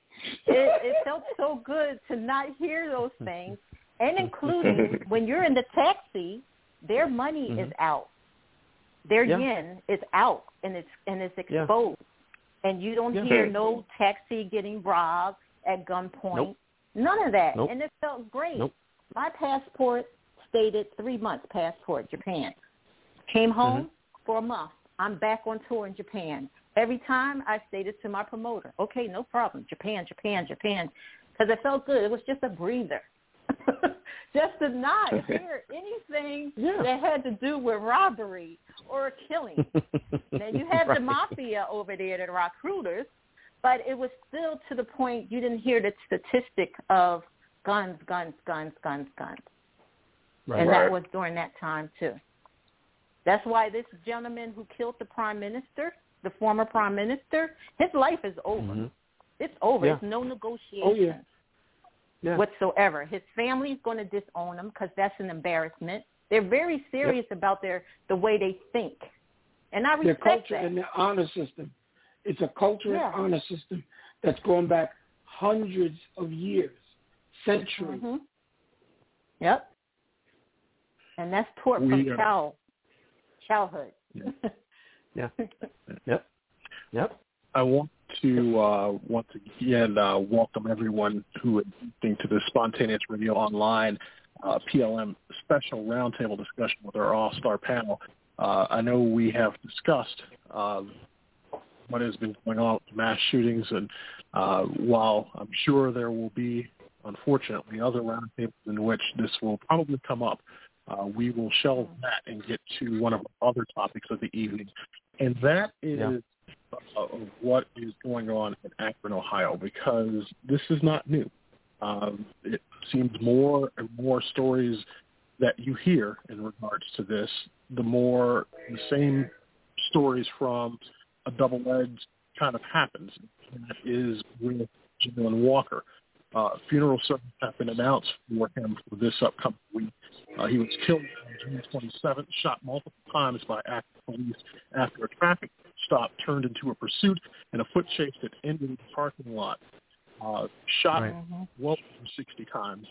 it felt so good to not hear those things, and including when you're in the taxi, their money mm-hmm. is out. Their yeah. yen is out, and it's and it's exposed. Yeah. And you don't yeah. hear no taxi getting robbed at gunpoint. Nope. None of that. Nope. And it felt great. Nope. My passport stated three months passport, Japan. Came home mm-hmm. for a month. I'm back on tour in Japan. Every time I stated to my promoter, okay, no problem, Japan, Japan, Japan, because it felt good. It was just a breather. Just to not hear anything yeah. that had to do with robbery or killing. Now, you have right. the mafia over there that are recruiters, but it was still to the point you didn't hear the statistic of guns, guns, guns, guns, guns. Right. And right. that was during that time, too. That's why this gentleman who killed the prime minister, the former prime minister, his life is over. Mm-hmm. It's over. Yeah. It's no negotiation. Oh, yeah. Yeah. whatsoever. His family is going to disown him because that's an embarrassment. They're very serious yep. about their the way they think, and I respect their culture that. and their honor system. It's a culture yeah. and honor system that's going back hundreds of years, centuries. Mm-hmm. Yep, and that's taught from we, uh, child childhood. Yeah. yeah. Yep. Yep. I want to uh, once again uh, welcome everyone who is listening to the Spontaneous Radio Online uh, P L M special roundtable discussion with our all-star panel. Uh, I know we have discussed uh, what has been going on with mass shootings, and uh, while I'm sure there will be, unfortunately, other roundtables in which this will probably come up, uh, we will shelve that and get to one of our other topics of the evening, and that is yeah. of what is going on in Akron, Ohio, because this is not new. Um, it seems more and more stories that you hear in regards to this, the more the same stories from a double-edged kind of happens. And that is with Jayland Walker. Uh, funeral service have been announced for him for this upcoming week. Uh, he was killed on June twenty-seventh, shot multiple times by Akron police after a traffic stop turned into a pursuit and a foot chase that ended in the parking lot. Uh, shot right. well over sixty times.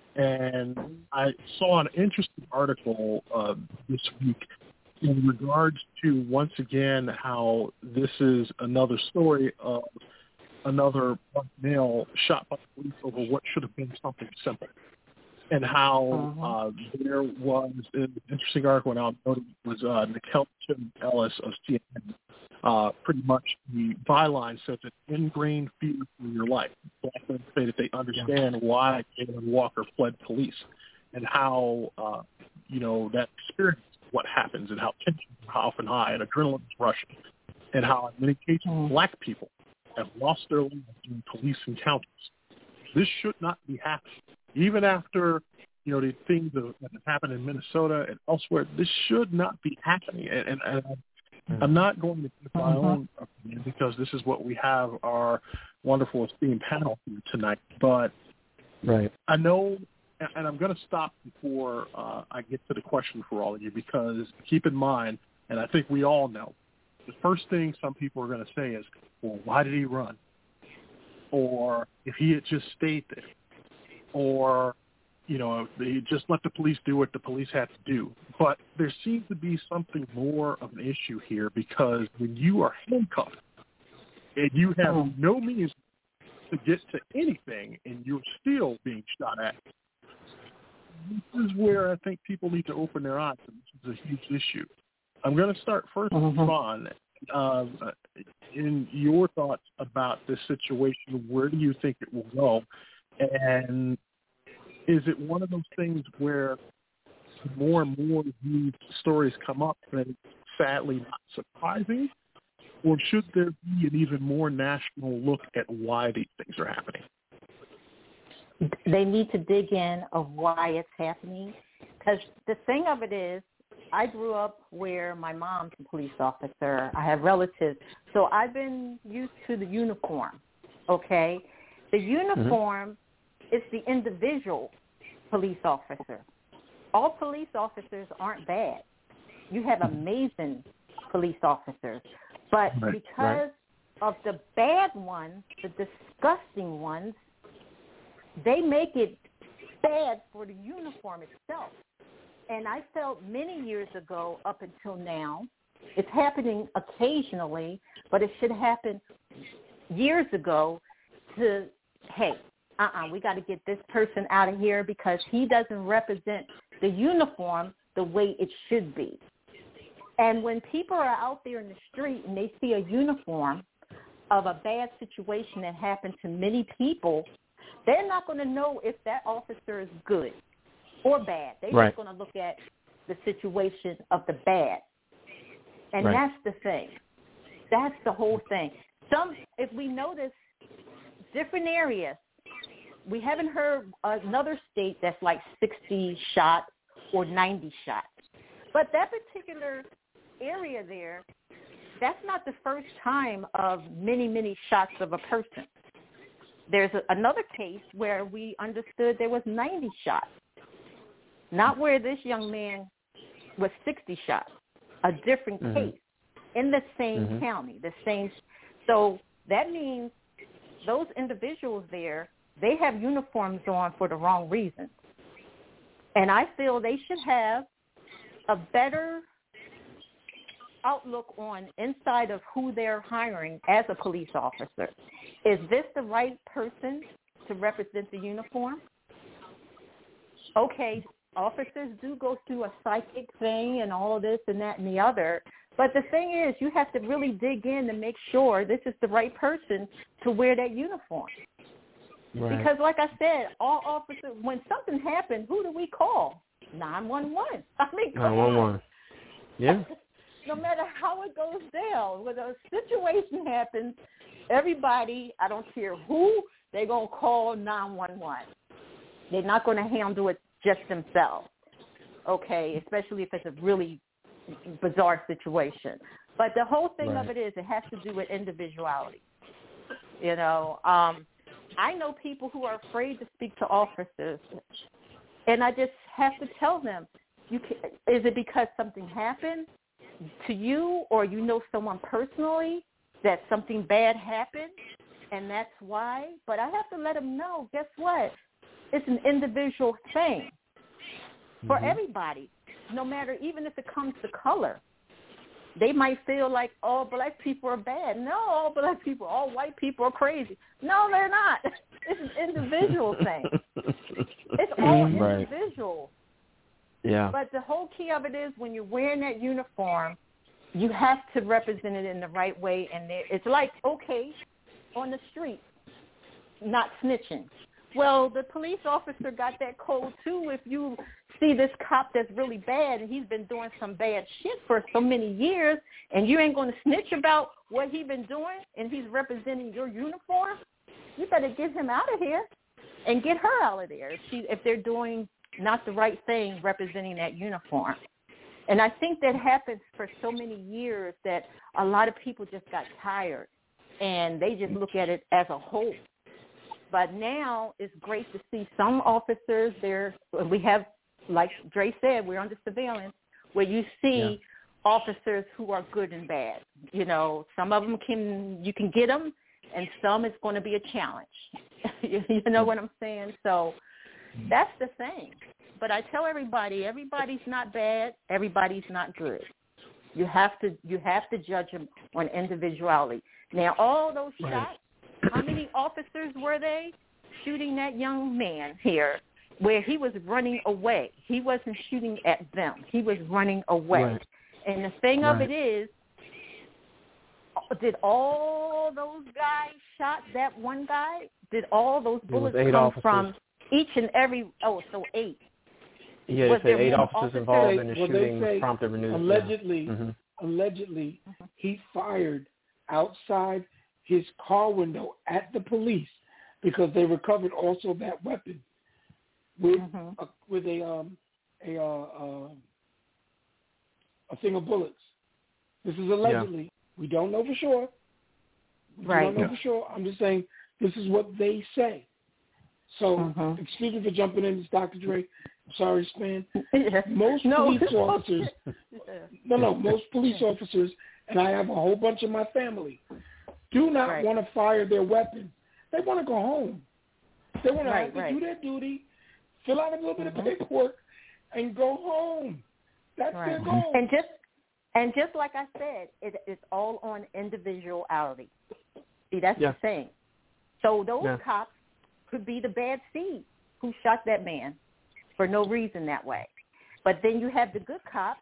And I saw an interesting article uh, this week in regards to, once again, how this is another story of another male shot by police over what should have been something simple. And how uh-huh. uh, there was an interesting article, and I'll note it was uh, Nicole Ellis of C N N. Uh, pretty much the byline says it's ingrained fear for your life. Black men say that they understand yeah. why Jayland Walker fled police and how, uh, you know, that experience, what happens and how tensions are often high and adrenaline is rushing, and how in many cases mm. black people have lost their lives in police encounters. This should not be happening. Even after, you know, the things that have happened in Minnesota and elsewhere, this should not be happening. And, and, and I'm not going to give my own opinion because this is what we have our wonderful esteemed panel here tonight. But right. I know, and I'm going to stop before uh, I get to the question for all of you, because keep in mind, and I think we all know, the first thing some people are going to say is, well, why did he run? Or if he had just stayed there. or, you know, they just let the police do what the police had to do. But there seems to be something more of an issue here, because when you are handcuffed and you have oh. no means to get to anything and you're still being shot at, this is where I think people need to open their eyes. This is a huge issue. I'm going to start first with mm-hmm. Vaughn. Um, in your thoughts about this situation, where do you think it will go? And is it one of those things where more and more these stories come up that it's sadly not surprising? Or should there be an even more national look at why these things are happening? They need to dig in of why it's happening. Because the thing of it is, I grew up where my mom's a police officer. I have relatives. So I've been used to the uniform, okay? The uniform mm-hmm. is the individual police officer. All police officers aren't bad. You have amazing police officers. But right, because right. of the bad ones, the disgusting ones, they make it bad for the uniform itself. And I felt many years ago up until now, it's happening occasionally, but it should happen years ago to, hey, uh-uh, we got to get this person out of here because he doesn't represent the uniform the way it should be. And when people are out there in the street and they see a uniform of a bad situation that happened to many people, they're not going to know if that officer is good or bad. They're right. just going to look at the situation of the bad. And right. that's the thing. That's the whole thing. Some, if we notice, different areas, we haven't heard another state that's like sixty shots or ninety shots. But that particular area there, that's not the first time of many, many shots of a person. There's a, another case where we understood there was ninety shots. Not where this young man was sixty shots, a different mm-hmm. case in the same mm-hmm. county, the same. So that means those individuals there, they have uniforms on for the wrong reasons. And I feel they should have a better outlook on inside of who they're hiring as a police officer. Is this the right person to represent the uniform? Okay, officers do go through a psychic thing and all of this and that and the other. But the thing is, you have to really dig in to make sure this is the right person to wear that uniform. Right. Because like I said, all officers, when something happens, who do we call? nine one one. I mean, come nine one one. on. Yeah. No matter how it goes down, when a situation happens, everybody, I don't care who, they're going to call nine one one. They're not going to handle it just themselves, okay, especially if it's a really bizarre situation. But the whole thing right. of it is it has to do with individuality. You know, um, I know people who are afraid to speak to officers, and I just have to tell them, you can, is it because something happened to you or you know someone personally that something bad happened and that's why? But I have to let them know, guess what? It's an individual thing for mm-hmm. everybody, no matter, even if it comes to color. They might feel like all black people are bad. No, all black people, all white people are crazy. No, they're not. It's an individual thing. It's all right. individual. Yeah. But the whole key of it is when you're wearing that uniform, you have to represent it in the right way. And it's like, okay, on the street, not snitching. Well, the police officer got that code, too. If you see this cop that's really bad and he's been doing some bad shit for so many years and you ain't going to snitch about what he's been doing and he's representing your uniform, you better get him out of here and get her out of there if, she, if they're doing not the right thing representing that uniform. And I think that happens for so many years that a lot of people just got tired and they just look at it as a whole. But now it's great to see some officers there. We have, like Dre said, we're under surveillance where you see yeah. officers who are good and bad. You know, some of them can, you can get them, and some it's going to be a challenge. You know what I'm saying? So That's the thing. But I tell everybody, everybody's not bad, everybody's not good. You have to you have to judge them on individuality. Now, all those Right. shots, how many officers were they shooting that young man here where he was running away? He wasn't shooting at them. He was running away. Right. And the thing of Right. it is, did all those guys shot that one guy? Did all those bullets eight come officers. from each and every, oh, so eight. Yeah, they Was said there eight more officers officers? involved in the Well, they shooting say prompted renewed. allegedly, Yeah. Mhm. allegedly, he fired outside his car window at the police because they recovered also that weapon with Mm-hmm. a, with a um a uh, uh, a thing of bullets. This is allegedly. Yeah. We don't know for sure. We Right. don't know Yeah. for sure. I'm just saying this is what they say. So, Mhm. excuse me for jumping in, this Doctor Dre. I'm sorry, Span. Yeah. Most No. police officers, Yeah. no, no, most police officers, and I have a whole bunch of my family, do not Right. want to fire their weapons. They want to go home. They want to Right, have to right. do their duty, fill out a little bit Mhm. of paperwork, and go home. That's Right. their goal. And just and just like I said, it, it's all on individuality. See, that's Yeah. the thing. So those Yeah. cops could be the bad seed who shot that man for no reason that way. But then you have the good cops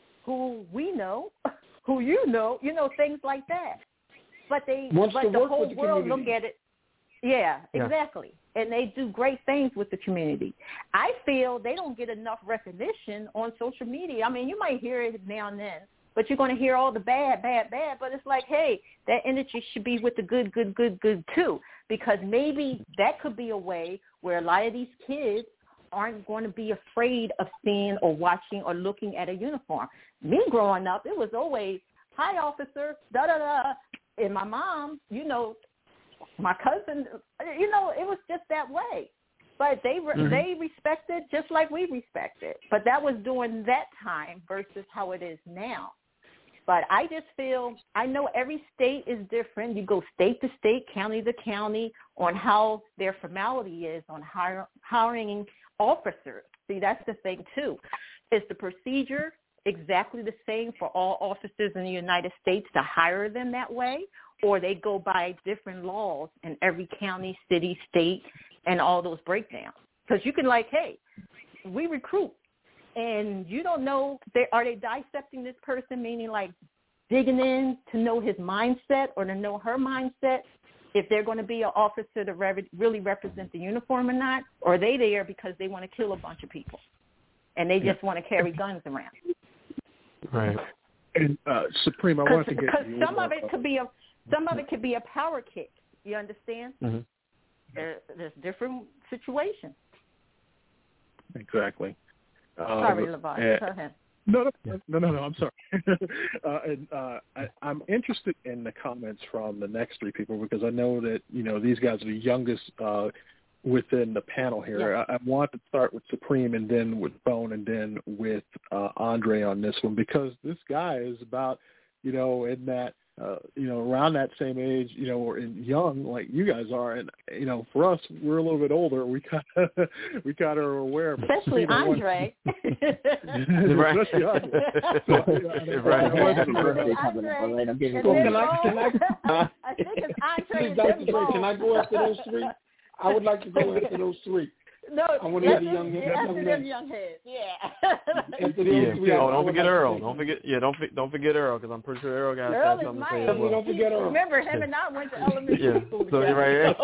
who we know, who you know, you know, things like that. But they, Wants to but the work whole with the world community. look at it. Yeah, Yeah. exactly. And they do great things with the community. I feel they don't get enough recognition on social media. I mean, you might hear it now and then, but you're going to hear all the bad, bad, bad. But it's like, hey, that energy should be with the good, good, good, good too, because maybe that could be a way where a lot of these kids aren't going to be afraid of seeing or watching or looking at a uniform. Me growing up, it was always, hi, officer, da-da-da. And my mom, you know, my cousin, you know, it was just that way. But they re- Mhm. they respect it just like we respect it. But that was during that time versus how it is now. But I just feel, I know every state is different. You go state to state, county to county, on how their formality is on hire, hiring officers. See, that's the thing, too. Is the procedure exactly the same for all officers in the United States to hire them that way? Or they go by different laws in every county, city, state, and all those breakdowns? Because you can like, hey, we recruit, and you don't know, they, are they dissecting this person, meaning like digging in to know his mindset or to know her mindset, if they're going to be an officer to re- really represent the uniform or not? Or are they there because they want to kill a bunch of people and they just want to carry guns around? Right. And uh, Supreme, I want to get Because you, some uh, of it could be a some of it could be a power kick. You understand? Mm-hmm. There, there's different situations. Exactly. Um, Sorry, LeVar. uh, Go ahead. No, no, no, no, no. I'm sorry. uh, and uh, I, I'm interested in the comments from the next three people because I know that you know these guys are the youngest uh, within the panel here. Yeah. I, I want to start with Supreme and then with Bone and then with uh, Andre on this one because this guy is about you know in that. Uh, you know, around that same age, you know, or in young like you guys are, and you know, for us, we're a little bit older. We kind of, we kind of are aware, especially you know, Andre. Right. Especially Andre. So, yeah, right. Happy birthday coming up, all right? I'm giving So you can I, can I, I think it's Andre please, and Doctor then Dre, can Bone. I go after those three? I would like to go after those three. No, I want to after, hear the young heads. after young them men. young heads, yeah. After those Yeah. three, I- Oh, I don't would forget like to Earl. say Don't forget. Yeah, don't for- don't forget Earl because I'm pretty sure Earl got Earl is something to mine. say. as Definitely well. don't forget Earl. Remember, him and I went to elementary Yeah. school So you're together.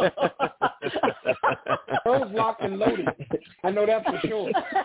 right. Earl's locked and loaded. I know that for sure.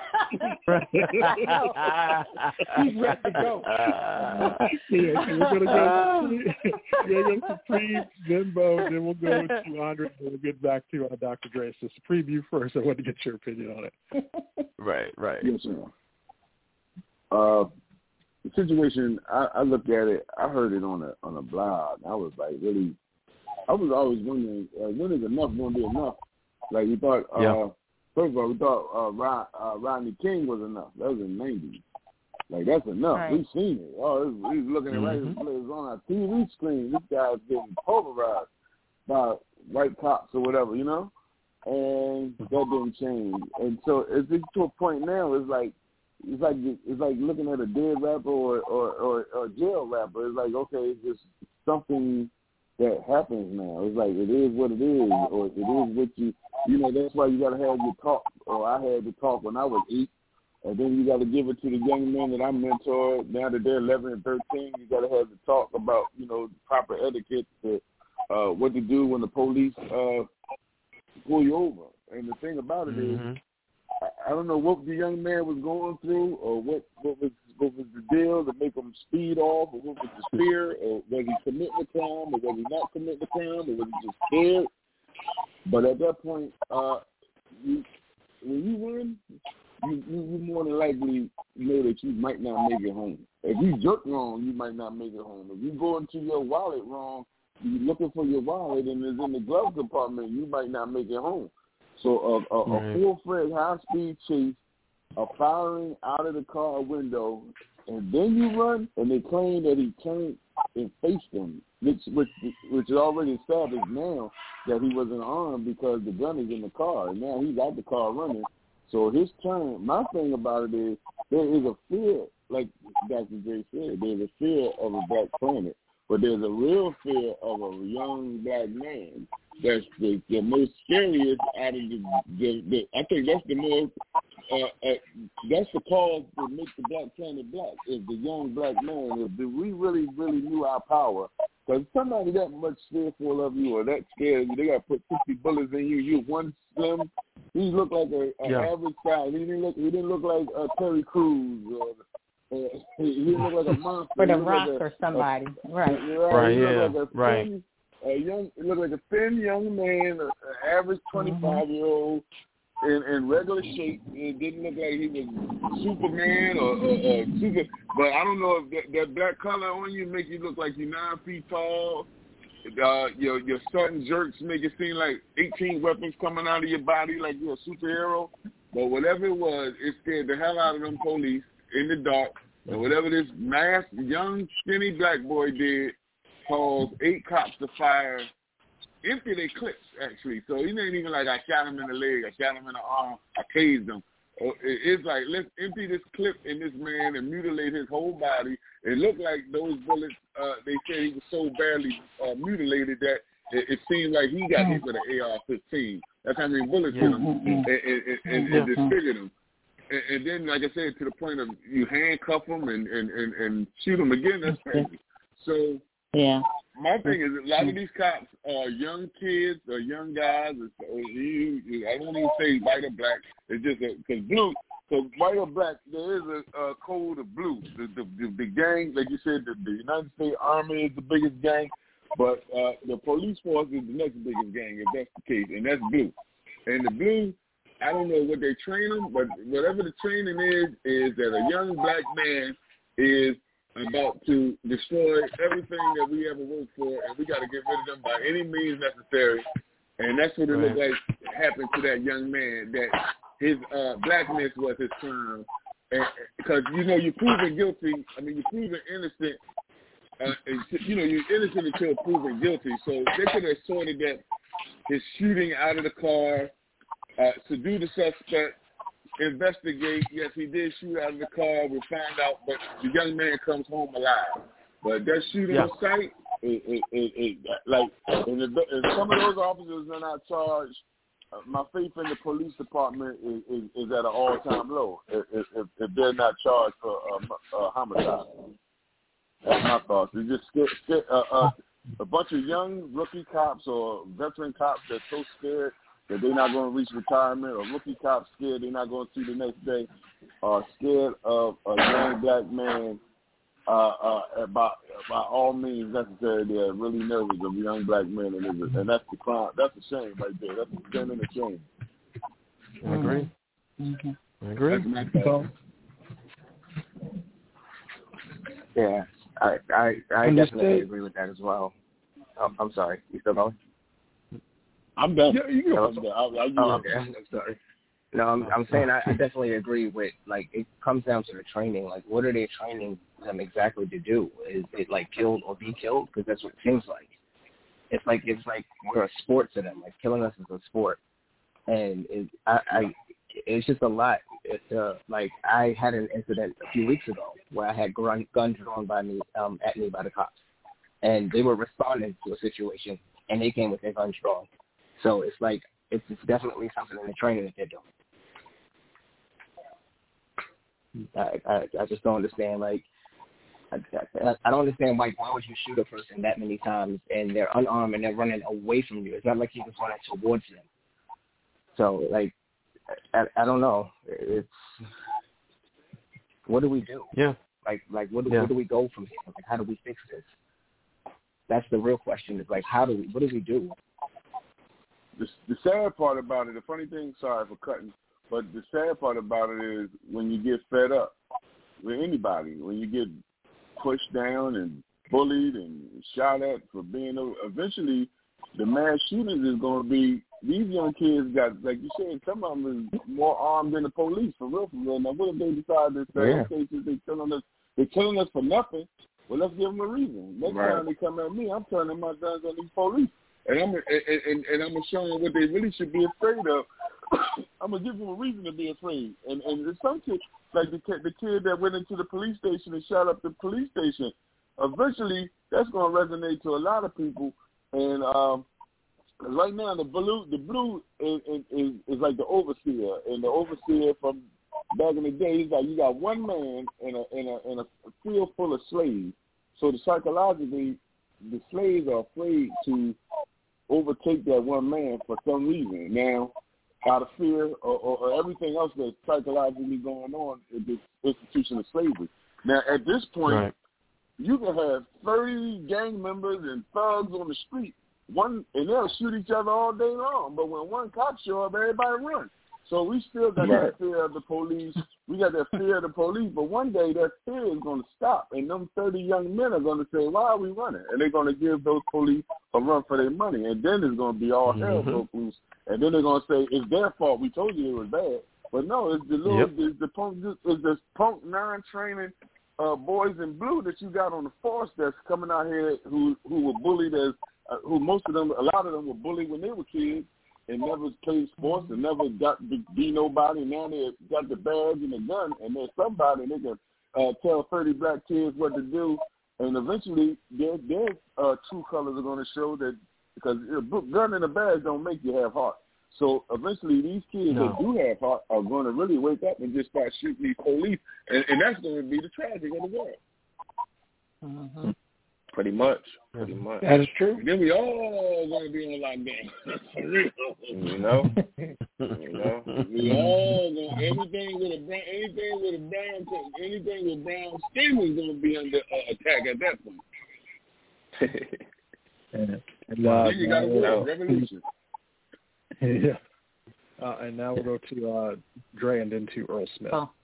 He's ready to go. yeah, so we're gonna go. We're gonna go Supreme, then Bo, then we'll go to Andre, and we'll get back to uh, Doctor Dre. So Supreme, you first. I want to get your opinion on it. Right. Right. Yes, sir. Uh, the situation, I, I look at it. I heard it on a on a blog. I was like, really. I was always wondering uh, when is enough going to be enough. Like we thought. Uh, Yeah. First of all, we thought uh, Rod, uh, Rodney King was enough. That was in the nineties. Like that's enough. Right. We've seen it. Oh, we was looking at Mm-hmm. right. It was on our T V screen. This guy's getting pulverized by white cops or whatever, you know. and that didn't change. And so it's just to a point now. It's like it's like it's like looking at a dead rapper or or, or, or a jail rapper. It's like, okay, it's just something that happens now. It's like it is what it is, or it is what you you know. That's why you got to have your talk. Or I had to talk when I was eight. And then you got to give it to the young men that I mentored. Now that they're eleven and thirteen, you got to have the talk about, you know, proper etiquette, to, uh, what to do when the police uh, pull you over. And the thing about it mm-hmm. is, I, I don't know what the young man was going through, or what, what was what was the deal to make him speed off, or what was the fear, or was he committing the crime, or was he not committing the crime, or was he just scared? But at that point, uh, you, when you win, You, you, you more than likely know that you might not make it home. If you jerk wrong, you might not make it home. If you go into your wallet wrong, you're looking for your wallet and it's in the glove compartment, you might not make it home. So a, a, right. a full-fledged high-speed chase, a firing out of the car window, and then you run, and they claim that he turned and faced them, which, which, which is already established now that he wasn't armed because the gun is in the car. And now he's out the car running. So his turn, my thing about it is there is a fear, like Doctor J said, there's a fear of a black planet, but there's a real fear of a young black man. That's the, the most scariest out of the, the, the I think that's the most, uh, uh, that's the cause that makes the black planet black, is the young black man. If we really, really knew our power, because somebody that much fearful of you or that scared you, they got to put fifty bullets in you, you're one slim. He looked like a, a yeah. average size. He didn't look. He didn't look like uh, Terry Crews. Or, uh, he, he didn't look like a monster. For the Rock like a, or somebody, a, right? Right. Right. He Yeah. Like a right. Thin, a young. He looked like a thin young man, an average twenty-five year old, in, in regular shape. It didn't look like he was Superman or, or, or super. But I don't know if that, that black color on you make you look like you're nine feet tall. Uh, your your sudden jerks make it seem like eighteen weapons coming out of your body like you're a superhero. But whatever it was, it scared the hell out of them police in the dark. And whatever this masked, young, skinny black boy did caused eight cops to fire, empty their clips, actually. So he ain't even like, I shot him in the leg, I shot him in the arm, I tased him. It's like, let's empty this clip in this man and mutilate his whole body. It looked like those bullets, uh, they said he was so badly uh, mutilated that it, it seemed like he got hit with an A R fifteen. That's how many bullets hit him and, and, and, and disfigured him. And, and then, like I said, to the point of you handcuff him and, and, and, and shoot him again, that's crazy. So yeah. my thing is, a lot of these cops are young kids or young guys. Or you, I don't even say white or black. It's just because blue, because white or black, there is a, a code of blue. The, the, the, the gang, like you said, the, the United States Army is the biggest gang, but uh, the police force is the next biggest gang, if that's the case, and that's blue. And the blue, I don't know what they train them, but whatever the training is, is that a young black man is about to destroy everything that we ever worked for, and we got to get rid of them by any means necessary. And that's what it looked like happened to that young man, that his uh, blackness was his crime. Because, you know, you're proven guilty. I mean, you're proven innocent. Uh, you know, you're innocent until proven guilty. So they could have sorted that his shooting out of the car, uh, subdue the suspect, investigate. Yes, he did shoot out of the car. We found out, but the young man comes home alive. But that shooting yeah. on site, it, it, it, it, like, and if, if some of those officers are not charged, uh, my faith in the police department is, is, is at an all-time low. If, if, if they're not charged for uh, uh, homicide, that's my thoughts. It's just scared, scared, uh, uh, a bunch of young rookie cops or veteran cops that's so scared that they're not going to reach retirement, or rookie cops scared they're not going to see the next day, or scared of a young black man, uh, uh, by, by all means necessary. They're really nervous of young black men, and, and that's the crime. That's a shame right there. That's a sin and a shame. I agree. Mm-hmm. I agree. So, yeah, I I, I definitely agree with that as well. Oh, I'm sorry. You still going? I'm done. Yeah, you can no, go. I'll, I'll, oh, okay. I'm sorry. No, I'm, I'm saying I, I definitely agree with, like, it comes down to the training. Like, what are they training them exactly to do? Is it, like, killed or be killed? Because that's what it seems like. It's like it's like we're a sport to them. Like, killing us is a sport. and it, I, I it's just a lot. It, uh, like I had an incident a few weeks ago where I had gun, guns drawn by me um, at me by the cops, and they were responding to a situation, and they came with their guns drawn. So it's like it's, it's definitely something in the training that they're doing. I, I I just don't understand. Like I, I, I don't understand why why would you shoot a person that many times and they're unarmed and they're running away from you? It's not like he was running towards them. So like I, I don't know. It's what do we do? Yeah. Like like what do, yeah. where do we go from here? Like how do we fix this? That's the real question. Is like how do we what do we do? The, the sad part about it, the funny thing, sorry for cutting, but the sad part about it is when you get fed up with anybody, when you get pushed down and bullied and shot at for being, eventually the mass shootings is going to be, these young kids got, like you said, some of them is more armed than the police, for real, for real. Now, what if they decide to say, yeah. okay, since they're killing us, they're killing us for nothing, well, let's give them a reason. Next right. time they come at me, I'm turning my guns on these police. And I'm and, and, and I'm gonna show them what they really should be afraid of. I'm gonna give them a reason to be afraid. And and in some kids, like the kid, the kid that went into the police station and shot up the police station, eventually that's gonna resonate to a lot of people. And um, right now the blue, the blue is, is is like the overseer, and the overseer from back in the day, he's like you got one man in a in a in a field full of slaves. So the psychologically, the slaves are afraid to overtake that one man for some reason. Now, out of fear or, or, or everything else that's psychologically going on in this institution of slavery. Now, at this point, right. you can have thirty gang members and thugs on the street, one, and they'll shoot each other all day long. But when one cop show up, everybody runs. So we still got right. that fear of the police. We got that fear of the police. But one day that fear is going to stop, and them thirty young men are going to say, why are we running? And they're going to give those police a run for their money. And then it's going to be all mm-hmm. hell broke loose. And then they're going to say, it's their fault. We told you it was bad. But no, it's the little, yep. it's the punk, it's the punk non-training uh, boys in blue that you got on the force that's coming out here who who were bullied as, uh, who most of them, a lot of them were bullied when they were kids. And never played sports and never got to be nobody. Now they got the badge and the gun, and there's somebody, and they can uh, tell thirty black kids what to do. And eventually, their their uh, true colors are going to show that because a gun and a badge don't make you have heart. So eventually, these kids no. that do have heart are going to really wake up and just start shooting these police, and, and that's going to be the tragedy of the world. Mm-hmm. Pretty much. Pretty much. That is true. Then we all going to be on lockdown. For real. You know? You know? We all going to, everything with a brown, anything with a brown, anything with brown skin is going to be under uh, attack at that point. and, and, uh, then you got to go revolution. Yeah. Uh, and now we'll go to uh, Dre and then to Earl Smith. Oh.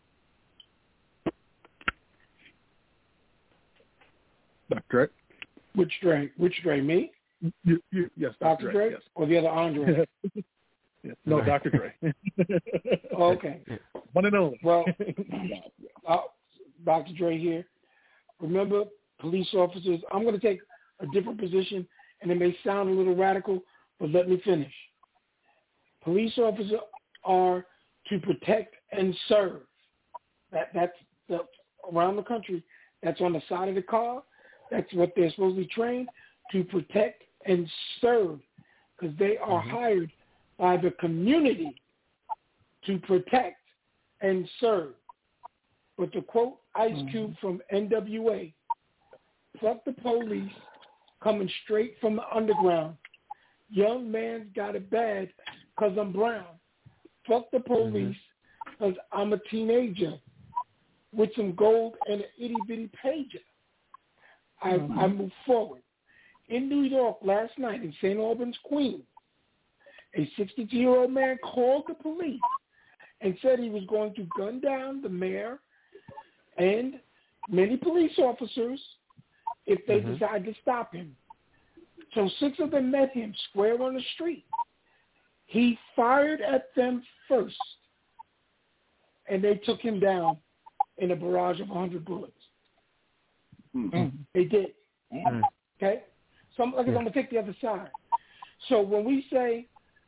Doctor Dre? Which Dre? Which Dre? Me? You, you, yes, Doctor Doctor Dre, Dre yes. or the other Andre? yes. No, right. Doctor Dre. Oh, okay. One and only. Well, uh, Doctor Dre here. Remember, police officers, I'm going to take a different position, and it may sound a little radical, but let me finish. Police officers are to protect and serve. That That's the, around the country. That's on the side of the car. That's what they're supposed to be trained to protect and serve, because they are mm-hmm. hired by the community to protect and serve. But to quote Ice Cube mm-hmm. from N W A, fuck the police coming straight from the underground. Young man's got it bad because I'm brown. Fuck the police because mm-hmm. I'm a teenager with some gold and an itty-bitty pager. I, mm-hmm. I move forward. In New York last night in Saint Albans, Queens, a sixty-two-year-old man called the police and said he was going to gun down the mayor and many police officers if they mm-hmm. decide to stop him. So six of them met him square on the street. He fired at them first, and they took him down in a barrage of one hundred bullets. Mm-hmm. They did. Mm-hmm. Okay? So I'm, like, I'm going to take the other side. So when we say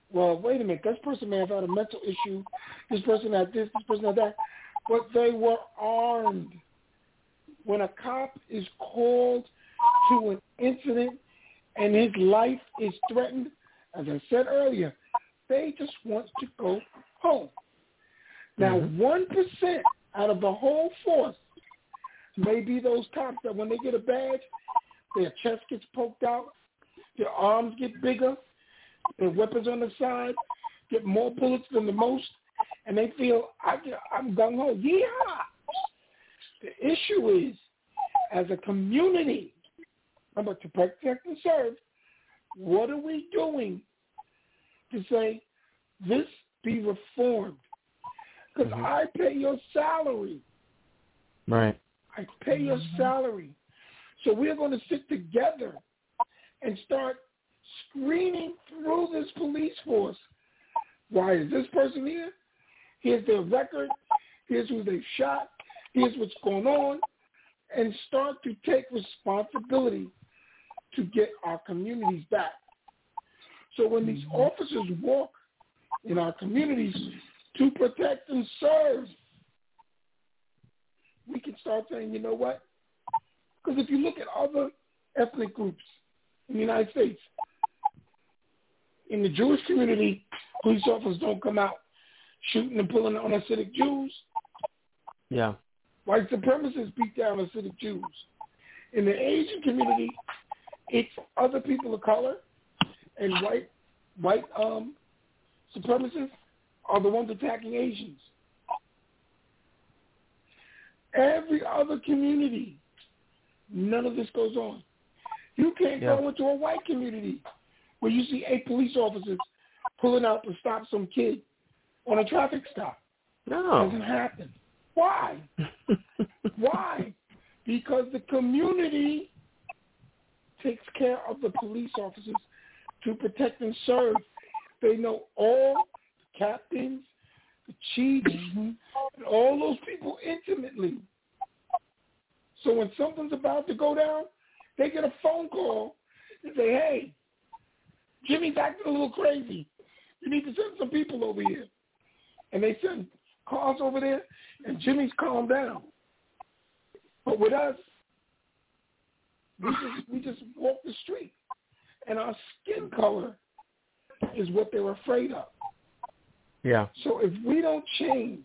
well, wait a minute, this person may have had a mental issue, this person had this, this person had that, but they were armed. When a cop is called to an incident and his life is threatened, as I said earlier, they just want to go home. Now, mm-hmm. one percent out of the whole force may be those cops that when they get a badge, their chest gets poked out, their arms get bigger, their weapons on the side get more bullets than the most, and they feel, I, I'm gung-ho. Yeehaw! The issue is, as a community, I'm about to protect and serve, what are we doing to say this be reformed? Because mm-hmm. I pay your salary. Right. I pay your salary. So we're going to sit together and start screening through this police force. Why is this person here? Here's their record. Here's who they've shot. Here's what's going on. And start to take responsibility to get our communities back. So when these officers walk in our communities to protect and serve, we can start saying, you know what? Because if you look at other ethnic groups in the United States, in the Jewish community, police officers don't come out shooting and pulling on Hasidic Jews. Yeah. White supremacists beat down Hasidic Jews. In the Asian community, it's other people of color, and white white um, supremacists are the ones attacking Asians. Every other community, none of this goes on. You can't yeah. go into a white community where you see eight police officers pulling out to stop some kid on a traffic stop. No. It doesn't happen. Why? Why? Because the community takes care of the police officers to protect and serve. They know all the captains, the chiefs, mm-hmm. and all those people intimately. So when something's about to go down, they get a phone call and say, hey, Jimmy's acting a little crazy. You need to send some people over here. And they send cars over there, and Jimmy's calmed down. But with us, we just, we just walk the street, and our skin color is what they're afraid of. Yeah. So if we don't change,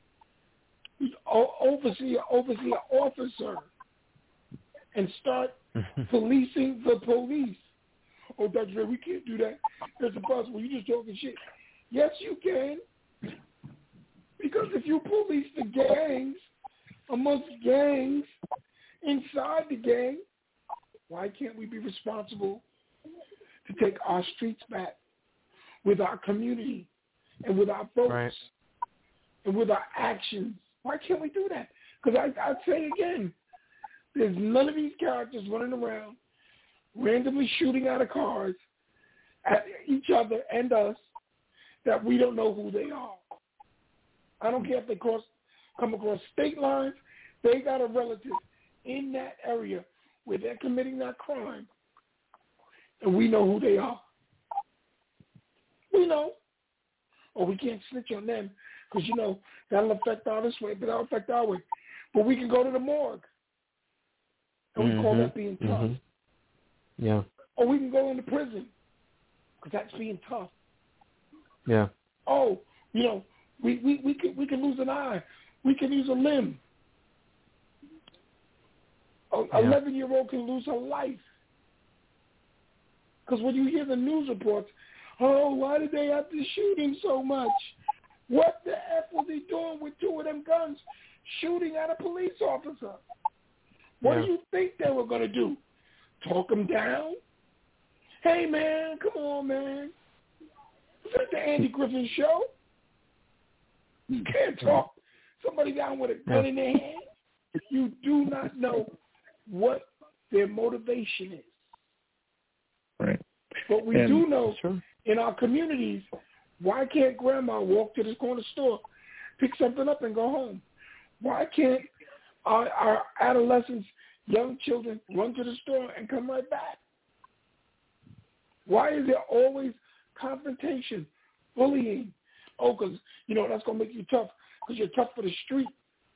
overseer, overseer, officer, and start policing the police. Oh, Doctor Ray, we can't do that. That's impossible. You're just talking shit. Yes, you can. Because if you police the gangs, amongst gangs, inside the gang, why can't we be responsible to take our streets back with our community and with our votes right. and with our actions? Why can't we do that? Because I, I'd say again, there's none of these characters running around randomly shooting out of cars at each other and us that we don't know who they are. I don't care if they cross, come across state lines. They got a relative in that area where they're committing that crime, and we know who they are. We know. Or we can't snitch on them because, you know, that'll affect our this way, but that'll affect our way. But we can go to the morgue, and we mm-hmm. call that being tough. Mm-hmm. Yeah. Or we can go into prison because that's being tough. Yeah. Oh, you know, we, we, we, can, we can lose an eye. We can lose a limb. An eleven-year-old can lose her life. Because when you hear the news reports, oh, why did they have to shoot him so much? What the F was he doing with two of them guns shooting at a police officer? What yeah. do you think they were going to do? Talk him down? Hey, man, come on, man. Is that the Andy Griffin show? You can't talk somebody down with a gun in their hand. You do not know what their motivation is. Right. But we and, do know sure. in our communities, why can't grandma walk to the corner store, pick something up, and go home? Why can't our, our adolescents, young children, run to the store and come right back? Why is there always confrontation bullying. Oh, because, you know, that's going to make you tough because you're tough for the street.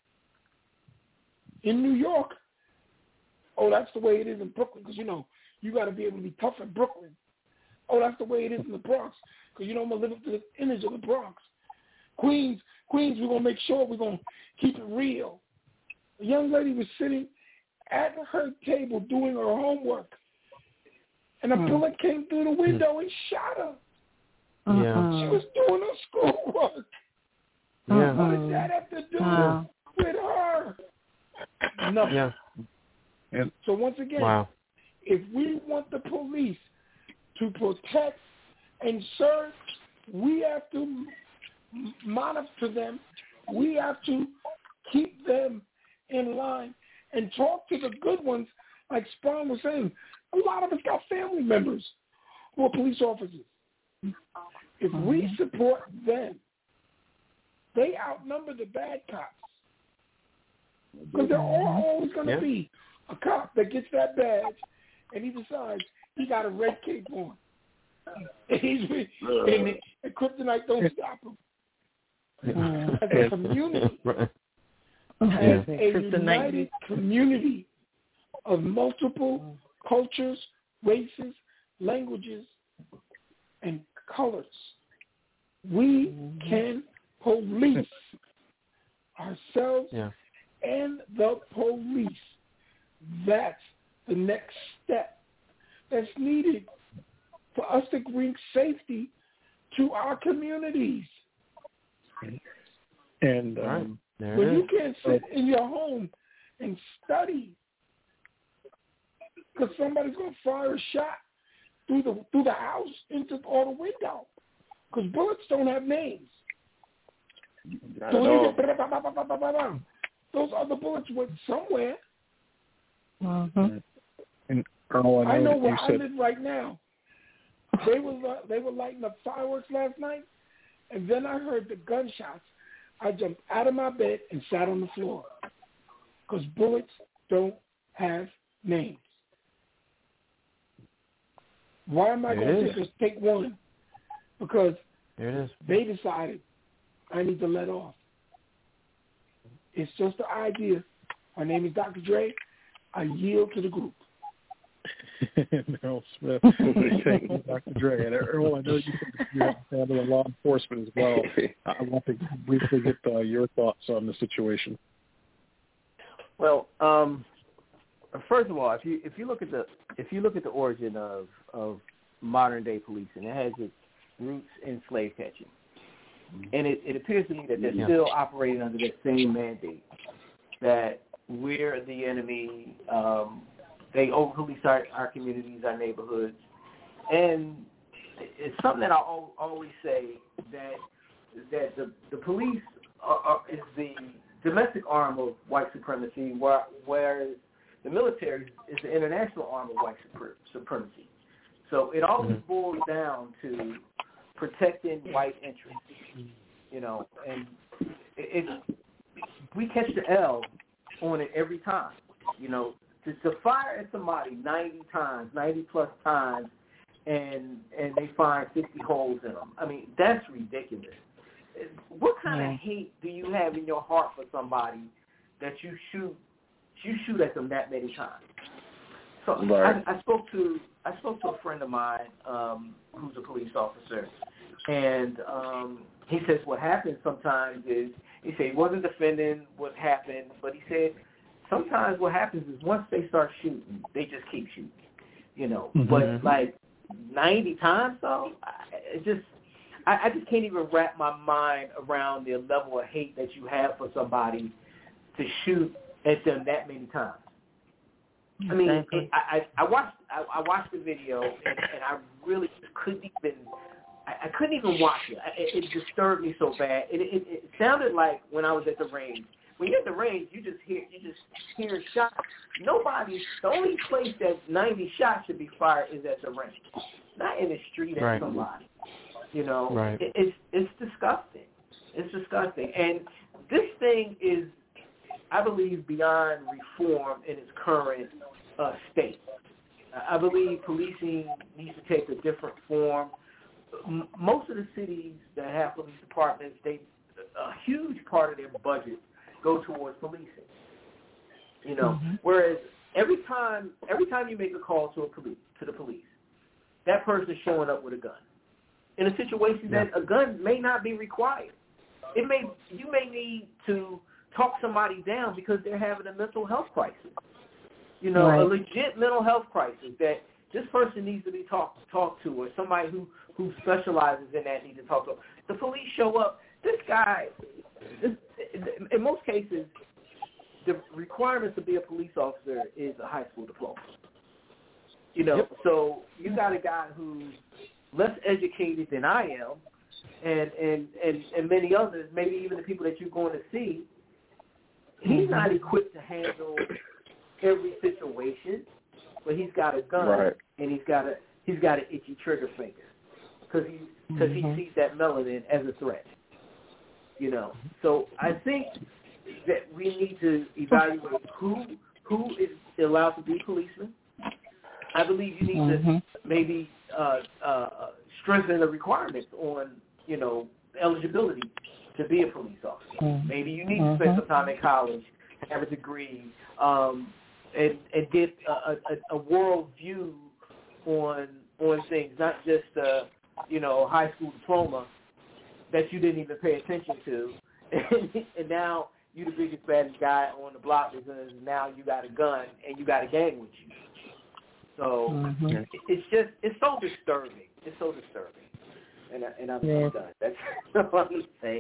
In New York, oh, that's the way it is in Brooklyn because, you know, you got to be able to be tough in Brooklyn. Oh, that's the way it is in the Bronx because, you know, I'm going to live up to the image of the Bronx. Queens, Queens, we're going to make sure we're going to keep it real. A young lady was sitting at her table doing her homework, and a mm. bullet came through the window and shot her. Yeah. She was doing her schoolwork. Yeah. What does that have to do uh. with her? Nothing. Yeah. And so once again, wow. if we want the police to protect and serve, we have to monitor them. We have to keep them in line and talk to the good ones. Like Spawn was saying, a lot of us got family members who are police officers. If we support them, they outnumber the bad cops. Because there are always going to yeah. be a cop that gets that badge and he decides he got a red cape on. And he's uh, and, and kryptonite don't stop him. As a community, as a united community of multiple cultures, races, languages, and colors, we can police ourselves yeah. and the police. That's the next step that's needed for us to bring safety to our communities. And um, when you can't sit in your home and study because somebody's going to fire a shot through the through the house into or the window because bullets don't have names. Not so at all. Get, those other bullets went somewhere. Mm-hmm. And Earl, I know, I know where I said... live right now. They were uh, they were lighting up fireworks last night, and then I heard the gunshots. I jumped out of my bed and sat on the floor because bullets don't have names. Why am I going to just take one? Because there it is. They decided I need to let off. It's just the idea. My name is Doctor Dre. I yield to the group. Merrill Smith, thank you, Doctor Dre. And Earl, I know you can you're handling law enforcement as well. I want to briefly get uh, your thoughts on the situation. Well, um, first of all, if you if you look at the if you look at the origin of of modern day policing, it has its roots in slave catching, and it, it appears to me that they're yeah. still operating under that same mandate that we're the enemy. Um, They over-police our, our communities, our neighborhoods. And it's something that I always say, that that the, the police are, are, is the domestic arm of white supremacy, where, whereas the military is the international arm of white supremacy. So it always mm-hmm. boils down to protecting white interests, you know. And it, it, we catch the L on it every time, you know. To, to fire at somebody ninety times, ninety plus times, and and they find fifty holes in them. I mean, that's ridiculous. What kind yeah. of hate do you have in your heart for somebody that you shoot you shoot at them that many times? So right. I, I spoke to I spoke to a friend of mine um, who's a police officer, and um, he says what happens sometimes is he said he wasn't defending what happened, but he said. Sometimes what happens is once they start shooting, they just keep shooting, you know. Mm-hmm. But like ninety times, though, it just I, I just can't even wrap my mind around the level of hate that you have for somebody to shoot at them that many times. I mean, exactly. it, I, I, I watched I, I watched the video and, and I really couldn't even I, I couldn't even watch it. It, it disturbed me so bad. It, it, it sounded like when I was at the range. When you're at the range, you just hear you just hear shots. Nobody, the only place that ninety shots should be fired is at the range, not in the street at right. somebody. You know, right. it, it's it's disgusting. It's disgusting, and this thing is, I believe, beyond reform in its current uh, state. I believe policing needs to take a different form. m- most of the cities that have police departments, they a huge part of their budget go towards policing. You know, mm-hmm. whereas every time every time you make a call to a police to the police, that person is showing up with a gun in a situation yeah. that a gun may not be required. It may you may need to talk somebody down because they're having a mental health crisis. You know, right. a legit mental health crisis that this person needs to be talked talked to, or somebody who, who specializes in that needs to talk to. The police show up. This guy, this, in most cases, the requirements to be a police officer is a high school diploma. You know, yep. so you got a guy who's less educated than I am, and, and, and, and many others, maybe even the people that you're going to see, he's not equipped to handle every situation, but he's got a gun right. and he's got a he's got an itchy trigger finger because he because mm-hmm. he sees that melanin as a threat. You know, so I think that we need to evaluate who who is allowed to be policemen. I believe you need mm-hmm. to maybe uh, uh, strengthen the requirements on, you know, eligibility to be a police officer. Mm-hmm. Maybe you need to spend some time in college, have a degree, um, and and get a, a, a world view on on things, not just a, you know, a high school diploma that you didn't even pay attention to, and now you're the biggest, baddest guy on the block because now you got a gun and you got a gang with you. So mm-hmm. it's just, it's so disturbing. It's so disturbing. And, I, and I'm yeah. done. That's what I'm saying.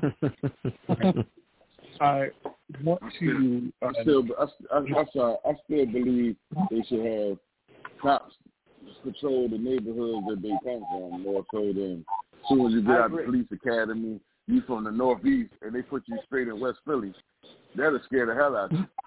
I want to... I still, I, I, I, sorry, I still believe they should have cops patrol the neighborhoods that they come from more so than as soon as you get out of the police academy, you from the Northeast, and they put you straight in West Philly. That'll scare the hell out of you.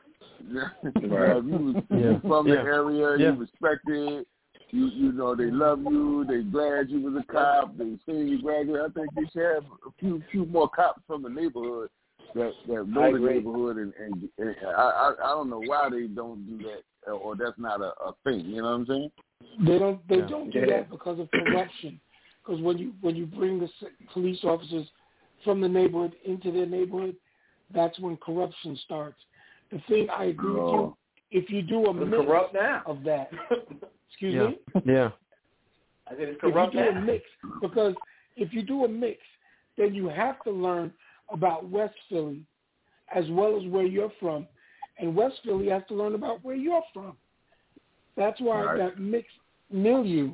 Right. If you was yeah. from the yeah. area, yeah. you respected, you you know, they love you, they glad you was a cop, they seen you graduate. I think they should have a few few more cops from the neighborhood that, that know the neighborhood, and, and, and I, I I don't know why they don't do that, or that's not a, a thing, you know what I'm saying? They don't they yeah. don't do yeah. that because of corruption. Because when you when you bring the police officers from the neighborhood into their neighborhood, that's when corruption starts. The thing I agree oh. with you, if you do a it's mix corrupt now. of that, excuse yeah. me? Yeah. I think it's corrupt if you do now. a mix, because if you do a mix, then you have to learn about West Philly as well as where you're from, and West Philly has to learn about where you're from. That's why right. that mixed milieu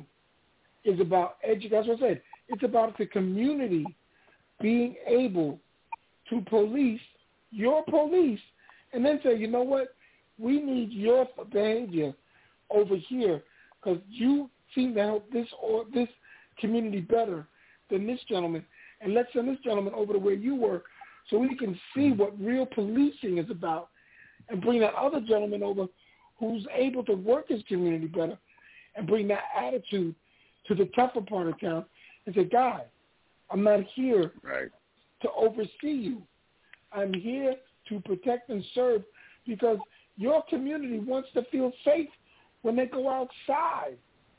is about education. That's what I said. It's about the community being able to police your police and then say, you know what, we need your behavior over here because you seem to help this or this community better than this gentleman, and let's send this gentleman over to where you were so we can see what real policing is about and bring that other gentleman over who's able to work his community better and bring that attitude to the tougher part of town and say, guy, I'm not here right. to oversee you. I'm here to protect and serve because your community wants to feel safe when they go outside.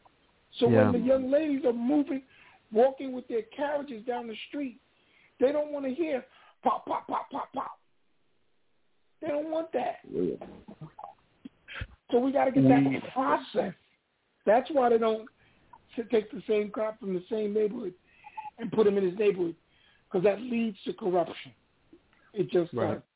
So yeah. when the young ladies are moving, walking with their carriages down the street, they don't want to hear pop, pop, pop, pop, pop. They don't want that. Yeah. So we got to get that process. That's why they don't take the same cop from the same neighborhood and put him in his neighborhood, because that leads to corruption. It just right. does.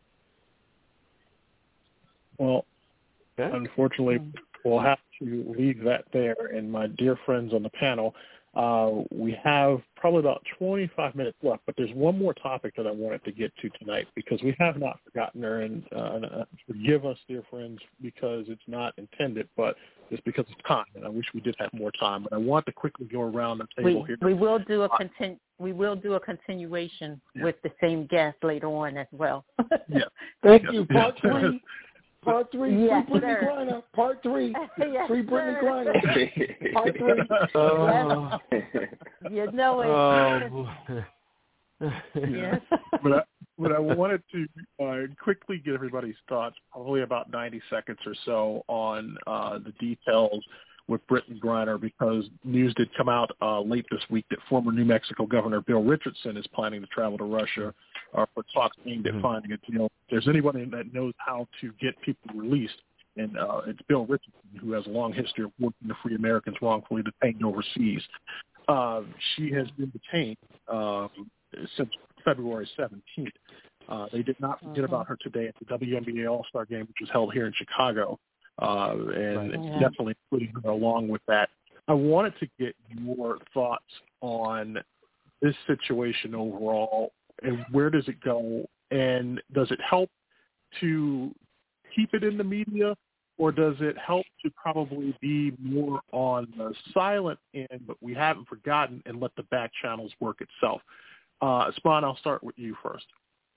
Well, okay. unfortunately, we'll have to leave that there. And my dear friends on the panel, uh, we have probably about twenty-five minutes left, but there's one more topic that I wanted to get to tonight because we have not forgotten her. And uh, forgive us, dear friends, because it's not intended, but it's because of time, and I wish we did have more time. But I want to quickly go around the table we, here. We will do a continu- We will do a continuation yeah. with the same guest later on as well. yeah. Thank yeah. you. Part yeah. three. Part three. Yes, Free Brittany sir. Griner. Part three. yes, Free Brittany sir. Griner. Part three. Oh. You know it. Oh, yes. But I, but I wanted to uh, quickly get everybody's thoughts, probably about ninety seconds or so, on uh, the details with Brittney Griner, because news did come out uh, late this week that former New Mexico Governor Bill Richardson is planning to travel to Russia uh, for talks aimed at finding a deal. If there's anybody that knows how to get people released, and uh, it's Bill Richardson, who has a long history of working to free Americans wrongfully detained overseas. Uh, she has been detained uh, since February seventeenth. Uh, they did not forget about her today at the W N B A All-Star Game, which was held here in Chicago, uh, and Right. it's definitely putting her along with that. I wanted to get your thoughts on this situation overall, and where does it go, and does it help to keep it in the media, or does it help to probably be more on the silent end, but we haven't forgotten, and let the back channels work itself? Uh, Spawn, I'll start with you first.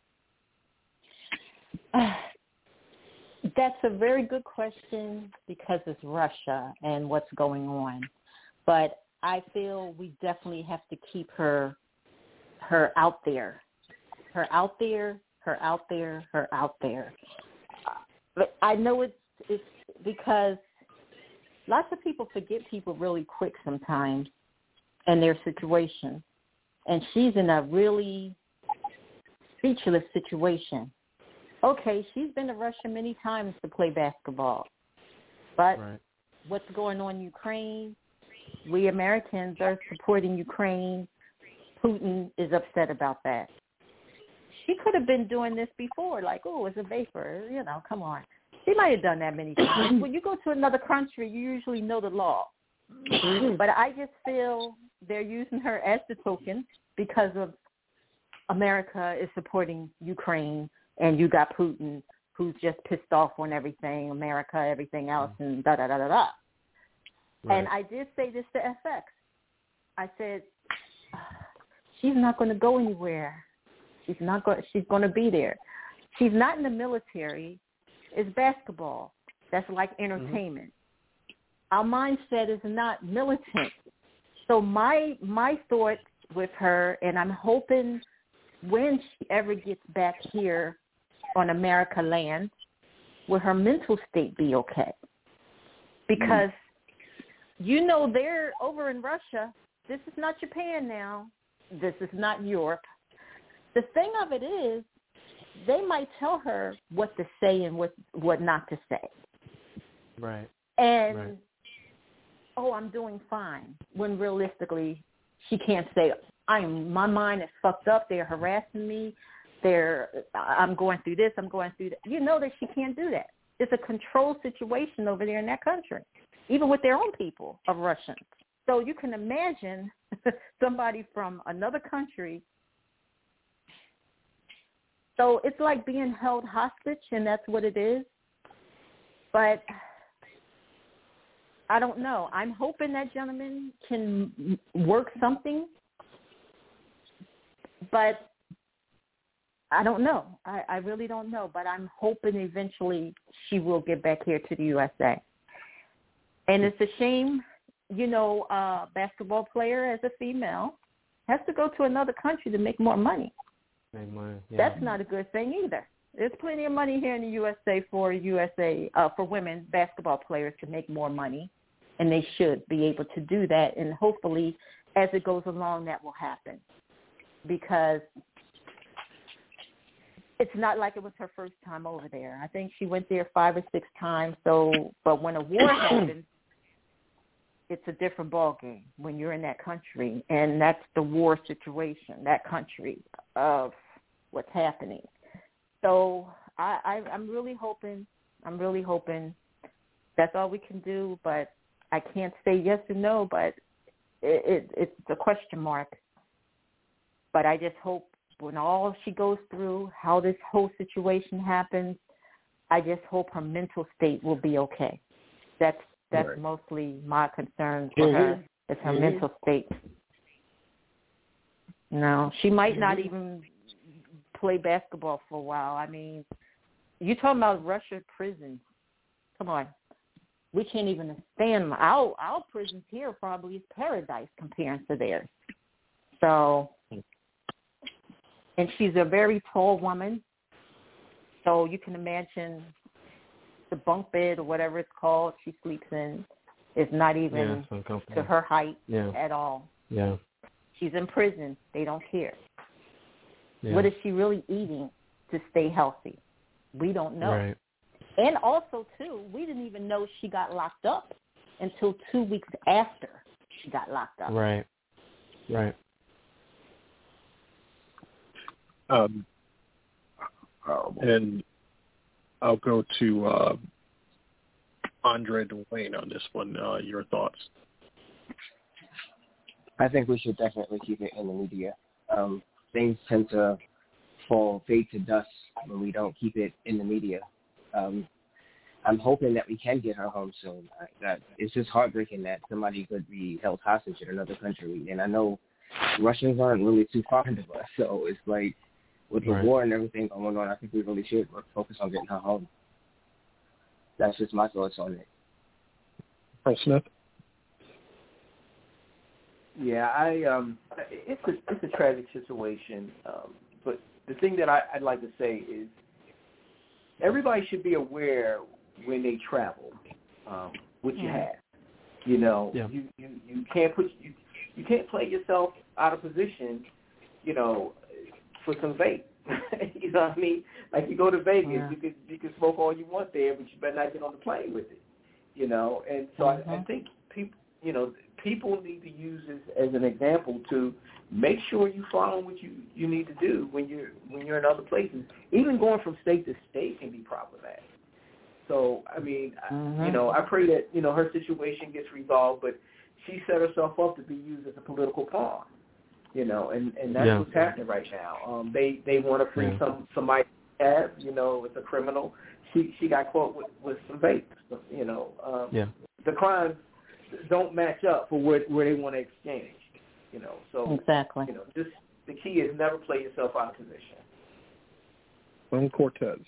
Uh, that's a very good question, because it's Russia and what's going on. But I feel we definitely have to keep her her out there. Her out there, her out there, her out there. But I know it's, it's because lots of people forget people really quick sometimes in their situation. And she's in a really speechless situation. Okay, she's been to Russia many times to play basketball. But Right. what's going on in Ukraine, we Americans are supporting Ukraine. Putin is upset about that. She could have been doing this before, like, oh, it's a vapor, you know, come on. She might have done that many times. When you go to another country, you usually know the law. But I just feel they're using her as the token because of America is supporting Ukraine, and you got Putin, who's just pissed off on everything, America, everything else, and da-da-da-da-da. Right. And I did say this to F X. I said, she's not going to go anywhere. She's not going. She's going to be there. She's not in the military. It's basketball. That's like entertainment. Mm-hmm. Our mindset is not militant. So my my thought with her, and I'm hoping when she ever gets back here on America land, will her mental state be okay? Because mm-hmm. you know they're over in Russia. This is not Japan now. This is not Europe. The thing of it is, they might tell her what to say and what what not to say. Right. And, right. oh, I'm doing fine, when realistically she can't say, I'm my mind is fucked up, they're harassing me, they're I'm going through this, I'm going through that. You know that she can't do that. It's a controlled situation over there in that country, even with their own people of Russians. So you can imagine somebody from another country. So it's like being held hostage, and that's what it is. But I don't know. I'm hoping that gentleman can work something, but I don't know. I, I really don't know, but I'm hoping eventually she will get back here to the U S A. And it's a shame, you know, a basketball player as a female has to go to another country to make more money. Make money. Yeah. That's not a good thing either. There's plenty of money here in the U S A for U S A uh, for women basketball players to make more money, and they should be able to do that. And hopefully, as it goes along, that will happen, because it's not like it was her first time over there. I think she went there five or six times. So, but when a war happens, it's a different ballgame when you're in that country, and that's the war situation, that country of what's happening. So I, I, I'm really hoping, I'm really hoping that's all we can do, but I can't say yes or no, but it, it, it's a question mark. But I just hope when all she goes through, how this whole situation happens, I just hope her mental state will be okay. That's That's right. Mostly my concern for mm-hmm. her, is her mm-hmm. mental state. No, she might mm-hmm. not even play basketball for a while. I mean, you're talking about Russia prisons. Come on. We can't even stand our, our prisons here probably is paradise compared to theirs. So, and she's a very tall woman. So you can imagine the bunk bed or whatever it's called she sleeps in It's not even yeah, to her height yeah. at all. Yeah. She's in prison. They don't care. Yeah. What is she really eating to stay healthy? We don't know. Right. And also, too, we didn't even know she got locked up until two weeks after she got locked up. Right. Right. Um, and I'll go to uh, Andre Dwayne on this one. Uh, your thoughts? I think we should definitely keep it in the media. Um, things tend to fall, fade to dust when we don't keep it in the media. Um, I'm hoping that we can get her home soon. I, that, it's just heartbreaking that somebody could be held hostage in another country. And I know Russians aren't really too fond of us, so it's like with the right. war and everything going on, I think we really should focus on getting her home. That's just my thoughts on it. Earl Smith? Yeah, I um, it's a it's a tragic situation. Um, but the thing that I, I'd like to say is everybody should be aware when they travel um, what you have. You know, yeah. you, you, you can't put you you can't play yourself out of position. You know, for some vape. You know what I mean? Like you go to Vegas, yeah. you can you can smoke all you want there, but you better not get on the plane with it. You know, and so mm-hmm. I, I think people, you know. People need to use this as an example to make sure you follow what you, you need to do when you're when you're in other places. Even going from state to state can be problematic. So, I mean, mm-hmm. you know, I pray that, you know, her situation gets resolved, but she set herself up to be used as a political pawn, you know, and, and that's yeah. what's happening right now. Um, they they want to free yeah. some somebody have, you know, it's a criminal. She she got caught with, with some vapes, you know. Um, yeah. The crimes don't match up for where, where they want to exchange, you know. So exactly, you know, just the key is never play yourself out of position. Juan Cortez.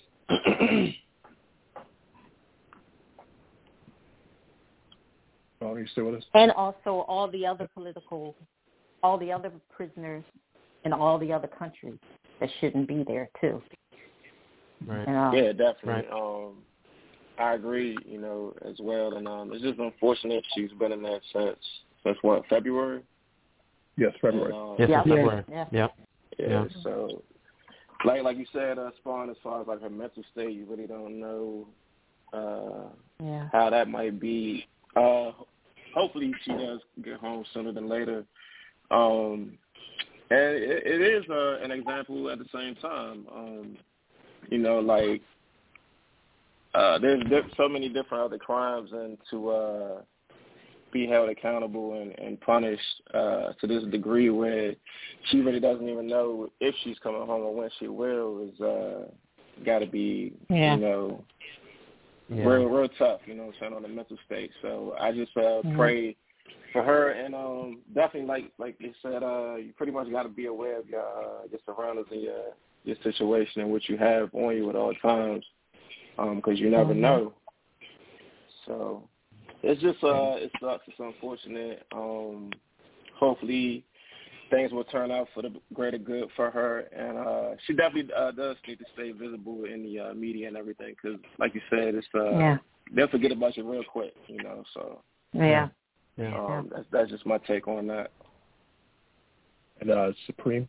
Oh, you still with us? And also all the other political, all the other prisoners in all the other countries that shouldn't be there too. Right. And, uh, yeah, definitely. Right. Um, I agree, you know, as well. And um, it's just unfortunate she's been in that since, since what, February? Yes, February. And, um, yes, yeah. February. Yeah. Yep. Yeah, yeah. so, like like you said, uh, Spawn, as far as like her mental state, you really don't know uh, yeah. how that might be. Uh, hopefully she does get home sooner than later. Um, and it, it is uh, an example at the same time. Um, you know, like, Uh, there's diff- so many different other crimes, and to uh, be held accountable and, and punished uh, to this degree where she really doesn't even know if she's coming home or when she will is uh, got to be, yeah. you know, yeah. real, real tough, you know what I'm saying, on the mental state. So I just uh, mm-hmm. pray for her, and um, definitely, like like they said, uh, you pretty much got to be aware of your, uh, your surroundings and your, your situation and what you have on you at all times. Because um, you never mm-hmm. know. So it's just, uh, it sucks. It's unfortunate. Um, hopefully things will turn out for the greater good for her. And uh, she definitely uh, does need to stay visible in the uh, media and everything because, like you said, it's uh, yeah. they'll forget about you real quick, you know. So yeah. yeah. Um, that's, that's just my take on that. And uh, Supreme?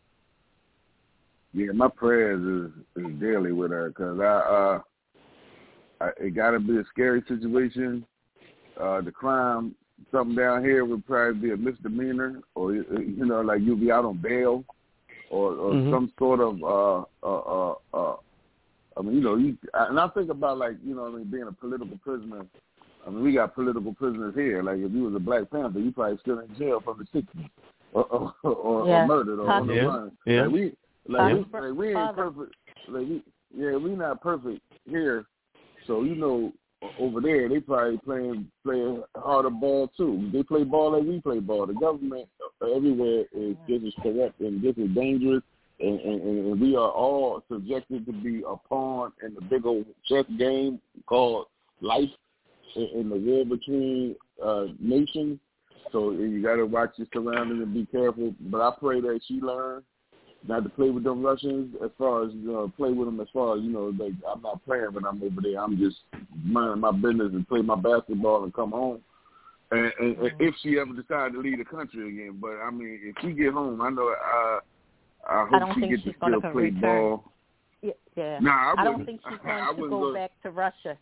Yeah, my prayers is, is daily with her because I, uh, I, it got to be a scary situation. Uh, the crime, something down here would probably be a misdemeanor, or you know, like you'll be out on bail, or, or mm-hmm. some sort of. Uh, uh, uh, uh, I mean, you know, you, and I think about like you know, I mean, being a political prisoner. I mean, we got political prisoners here. Like if you was a Black Panther, you probably still in jail from the sixties, or, or, or, yeah. or murdered, or on the yeah. run. Yeah. Like we, like, Father, we, like we ain't Father. perfect. Like we, yeah, we not perfect here. So you know, over there they probably playing playing harder ball too. They play ball like we play ball. The government everywhere is just as corrupt and just as dangerous, and, and, and we are all subjected to be a pawn in the big old chess game called life, in, in the war between uh, nations. So you got to watch your surroundings and be careful. But I pray that she learns not to play with them Russians as far as, you know, play with them as far as, you know, like I'm not playing when I'm over there. I'm just minding my business and play my basketball and come home. and, and, and if she ever decides to leave the country again. But I mean, if she get home, I know uh, I hope I don't she think gets she's to still gonna play return. ball. Yeah, yeah. Nah, I, I don't think she's going I, I to go, go back to Russia.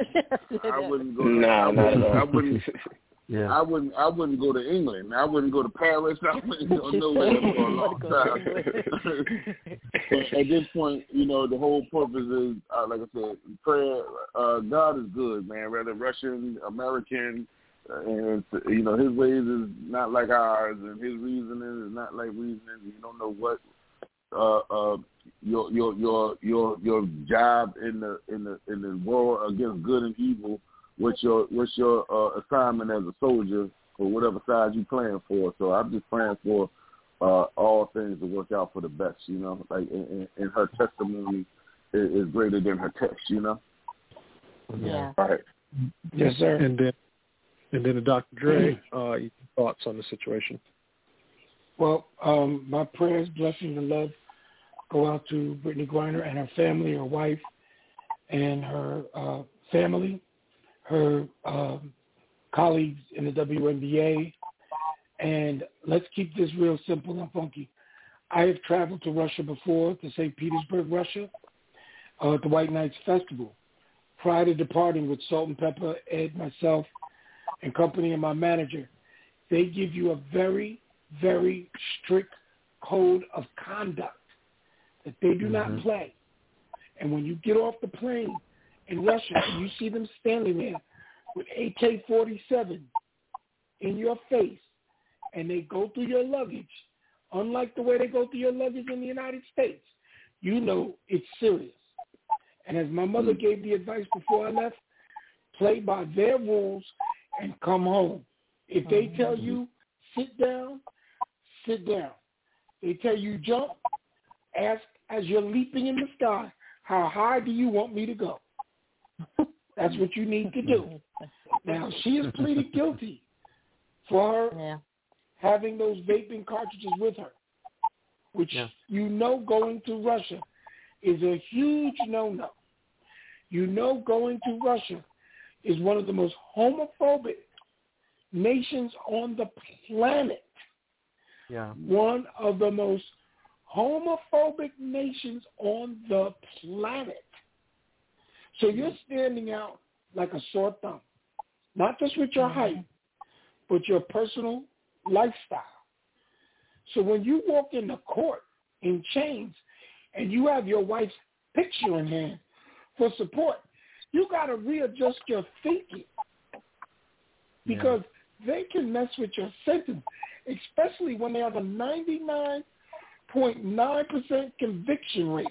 I wouldn't go. No, I not wouldn't. at all. I wouldn't. Yeah. I wouldn't. I wouldn't go to England. I wouldn't go to Paris. I wouldn't go nowhere for a long time. But at this point, you know, the whole purpose is, uh, like I said, prayer. Uh, God is good, man. Whether Russian, American, uh, and you know, His ways is not like ours, and His reasoning is not like reasoning. You don't know what uh, uh, your your your your your job in the in the in the war against good and evil. What's your what's your uh, assignment as a soldier for whatever side you're playing for? So I'm just praying for uh, all things to work out for the best. You know, like and, and her testimony is, is greater than her text. You know. Yeah. All right. Yes, sir. And then, and then, Doctor Dre, uh, your thoughts on the situation? Well, um, my prayers, blessings, and love go out to Brittany Griner and her family, her wife, and her uh, family. her um, colleagues in the W N B A, and let's keep this real simple and funky. I have traveled to Russia before, to Saint Petersburg, Russia, uh, at the White Nights Festival. Prior to departing with Salt and Pepper, Ed, myself, and company and my manager, they give you a very, very strict code of conduct that they do mm-hmm. not play. And when you get off the plane in Russia and you see them standing there with A K forty-seven in your face and they go through your luggage, unlike the way they go through your luggage in the United States, you know it's serious. And as my mother gave the advice before I left, play by their rules and come home. If they tell you sit down, sit down. They tell you jump, ask as you're leaping in the sky, how high do you want me to go? That's what you need to do. Now, she has pleaded guilty for her yeah. having those vaping cartridges with her, which yeah. you know going to Russia is a huge no-no. You know going to Russia is one of the most homophobic nations on the planet. Yeah. One of the most homophobic nations on the planet. So you're standing out like a sore thumb, not just with your height, but your personal lifestyle. So when you walk in the court in chains and you have your wife's picture in hand for support, you got to readjust your thinking because yeah. they can mess with your sentence, especially when they have a ninety-nine point nine percent conviction rate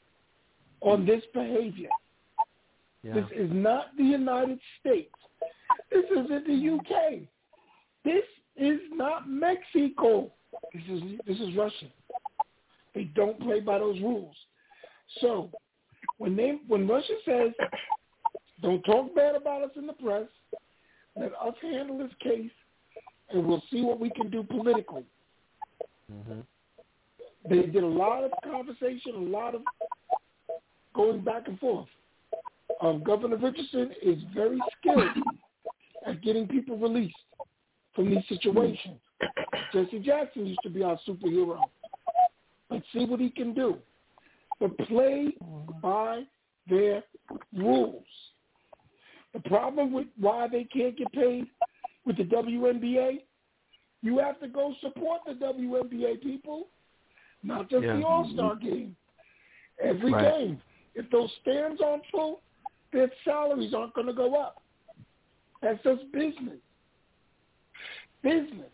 on this behavior. Yeah. This is not the United States. This isn't the U K. This is not Mexico. This is this is Russia. They don't play by those rules. So when they when Russia says, don't talk bad about us in the press, let us handle this case, and we'll see what we can do politically. Mm-hmm. They did a lot of conversation, a lot of going back and forth. Um, Governor Richardson is very skilled at getting people released from these situations. Jesse Jackson used to be our superhero. Let's see what he can do. But play by their rules. The problem with why they can't get paid with the W N B A, you have to go support the W N B A people, not just yeah. the All-Star game. Every right. game. If those stands aren't full, their salaries aren't going to go up. That's just business. Business.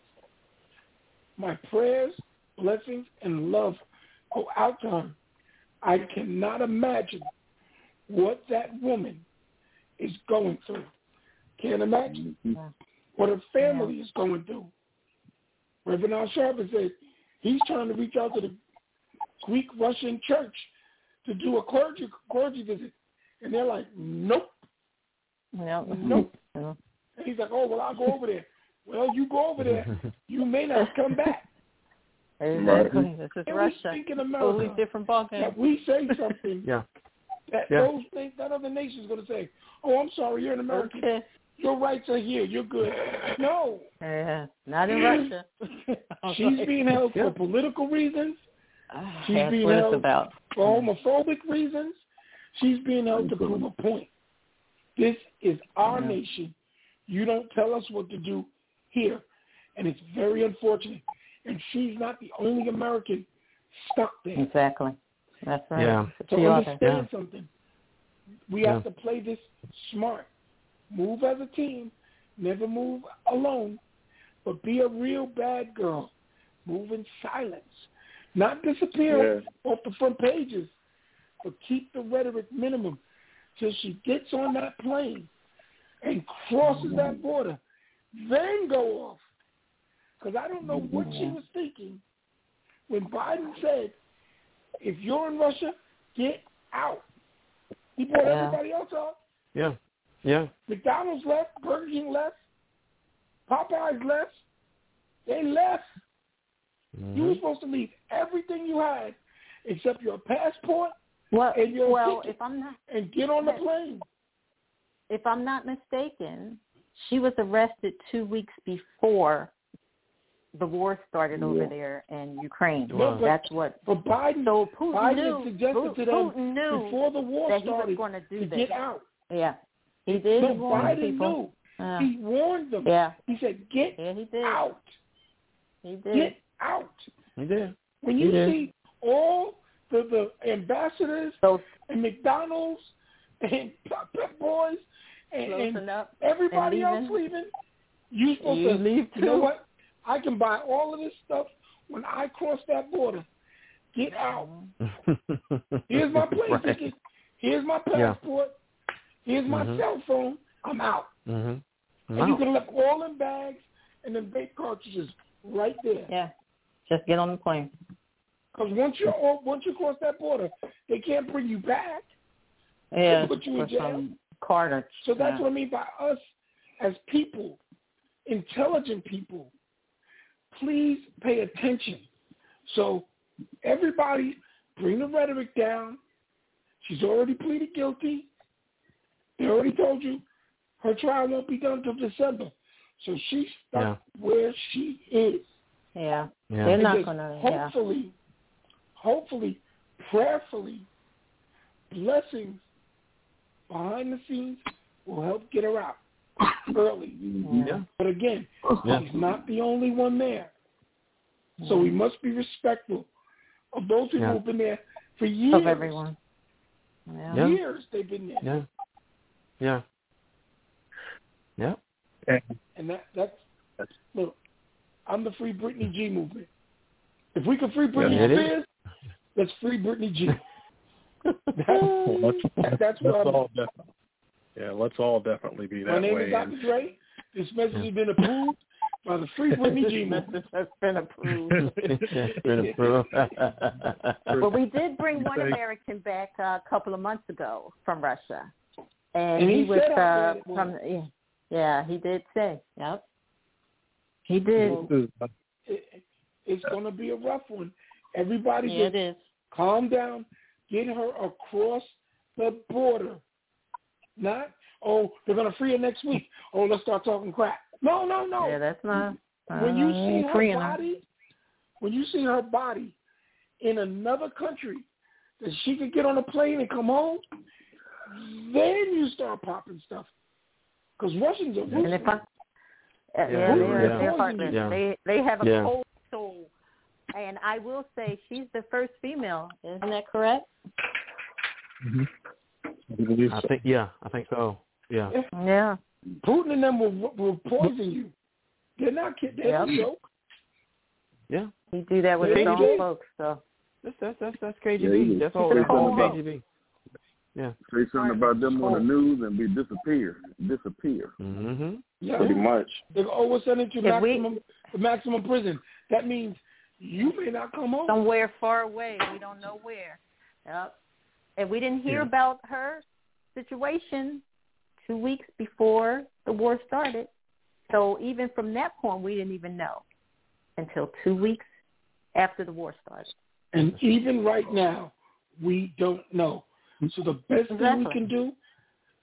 My prayers, blessings, and love go out to her. I cannot imagine what that woman is going through. Can't imagine what her family is going through. Reverend Al Sharpton said he's trying to reach out to the Greek Russian church to do a clergy, clergy visit. And they're like, nope. Well, nope. Yeah. And he's like, oh, well, I'll go over there. Well, you go over there. You may not come back. Exactly. This is and Russia. We think in America totally different ballgame. that we say something yeah. that yeah. those things, that other nation's going to say, oh, I'm sorry, you're an American. Okay. Your rights are here. You're good. No. Yeah, not in Russia. She's being held for political reasons. She's That's being what held it's about. for homophobic reasons. She's being held to prove a point. This is our Yeah. nation. You don't tell us what to do here. And it's very unfortunate. And she's not the only American stuck there. Exactly. That's right. Yeah. So understand yeah. something. We Yeah. have to play this smart. Move as a team. Never move alone. But be a real bad girl. Move in silence. Not disappear Yeah. off the front pages. But keep the rhetoric minimum till she gets on that plane and crosses that border. Then go off. Because I don't know what she was thinking when Biden said, if you're in Russia, get out. He brought Yeah. everybody else out. Yeah. Yeah. McDonald's left. Burger King left. Popeyes left. They left. Mm-hmm. You were supposed to leave everything you had except your passport Well, and your well, ticket if I'm not, and get on the plane. if I'm not mistaken, she was arrested two weeks before the war started over Yeah. there in Ukraine. No, but- That's what. But Biden, So Putin Biden knew. had suggested Putin, to them Putin knew before the war that he was started going to do to this. get out. Yeah, he did. No, he warned Biden people. knew. Uh, He warned them. yeah, He said, get yeah, he did. out. He did. Get out. He did. When He you did. see all the, the ambassadors So and McDonald's and Pep Boys and, and closing up everybody and else leaving, you're supposed You to leave You know too. what? I can buy all of this stuff when I cross that border. Get out. Here's my plane Right. ticket. Here's my Yeah. passport. Here's my Mhm. cell phone. I'm out. Mm-hmm. And you can left all in bags and then vape cartridges right there. Yeah, just get on the plane. Because once you all once you cross that border, they can't bring you back. Yeah, They put you in for jail. some carnage. So that's yeah. what I mean by us as people, intelligent people. Please pay attention. So everybody, bring the rhetoric down. She's already pleaded guilty. They already told you her trial won't be done until December. So she's stuck Yeah. where she is. Yeah, Yeah. they're And not just going to. Yeah. hopefully, hopefully, prayerfully, blessings behind the scenes will help get her out early. Yeah. But again, Yeah. she's not the only one there. So we must be respectful of those people Yeah. who've been there for years. Of everyone. Yeah. Yeah. Years they've been there. Yeah. Yeah. Yeah. And that that's, that's look, I'm the Free Britney G movement. If we can free Britney Yeah, it is. Spears, let's free Britney G. Well, let's, That- that's what let's I'm- all definitely, yeah, let's all definitely be that My name way. is Doctor and- Dre. This message has been approved by the Free Britney G movement. Has been approved. It's been approved. Well, we did bring one Thank- American back uh, a couple of months ago from Russia, and, And he, he was said uh, how bad it was. from. Yeah, yeah, he did say. Yep, he did. It, it's going to be a rough one. Everybody Yeah, just it is. calm down. Get her across the border. Not, oh, they're going to free her next week. Oh, let's start talking crap. No, no, no. Yeah, that's not. When you uh, see her freeing her. body, when you see her body in another country that she could get on a plane and come home, then you start popping stuff. Because Russians are And if I, ruthless. yeah, Yeah. they're, Yeah. they're heartless. Yeah. They they have a Yeah. cold soul. And I will say she's the first female. Isn't that correct? Mm-hmm. I believe I so. think. Yeah. I think so. Yeah. Yeah. Putin and them will, will poison you. They're not kidding. They're Yep. no joke. Yeah. He do that with They his own did. folks. So That's that's that's that's K G Yeah, B. he- That's all. he That's all said K G B. Yeah. Say something about them on the news and be disappear, disappear. Mm-hmm. Yeah. Pretty much. They go, oh, we're sending you If we- maximum, the maximum prison. That means you may not come home. somewhere far away, we don't know where. Yep. And we didn't hear Yeah. about her situation two weeks before the war started. So even from that point, we didn't even know until two weeks after the war started. And even right now, we don't know. So the best thing we Exactly. can do,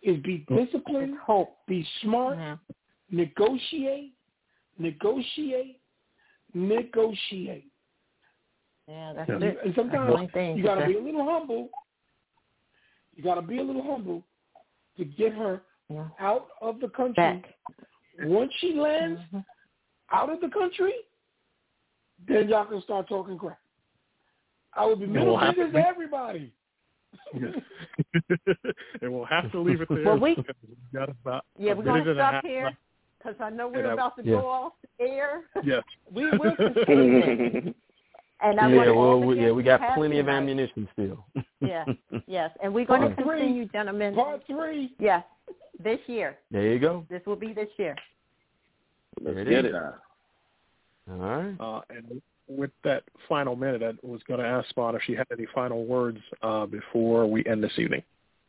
is be disciplined, hope. be smart, mm-hmm. negotiate, negotiate, negotiate. Yeah, that's and, it. and sometimes that's you got to be a little humble. You got to be a little humble to get her yeah. out of the country. Back. Once she lands mm-hmm. out of the country, then y'all can start talking crap. I would be middle we'll fingers to, to everybody. Yes. And we'll have to leave it there. Well, we, we got about yeah, we're going to stop here because I know we're I, about to yeah. go off air. Yes. We will continue. And I yeah, want well, we, yeah, we got plenty of tonight. ammunition still. Yeah, yes, and we're going Part to continue, three. gentlemen. Part three. Yes, this year. There you go. This will be this year. Let's there it get is. it. All right. Uh, and with that final minute, I was going to ask Spawn if she had any final words uh, before we end this evening.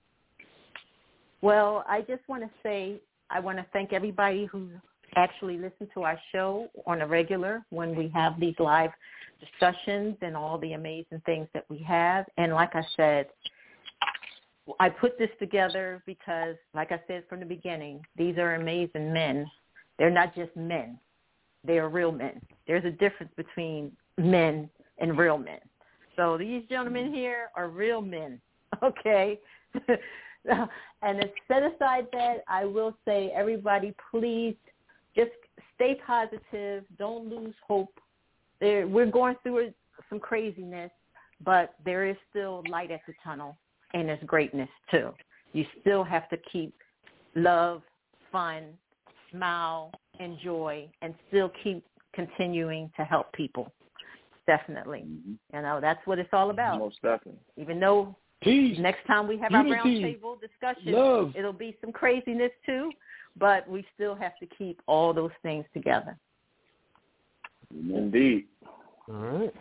Well, I just want to say I want to thank everybody who actually listens to our show on a regular when we have these live discussions and all the amazing things that we have. And like I said, I put this together because, like I said from the beginning, these are amazing men. They're not just men. They are real men. There's a difference between men and real men. So these gentlemen here are real men, okay? And to set aside that, I will say, everybody, please just stay positive. Don't lose hope. There, we're going through some craziness, but there is still light at the tunnel, and there's greatness, too. You still have to keep love, fun, smile, and joy, and still keep continuing to help people. Definitely. Mm-hmm. You know, that's what it's all about. Most definitely. Even though Peace, next time we have unity, our roundtable discussion, love. It'll be some craziness, too, but we still have to keep all those things together. Indeed. All right.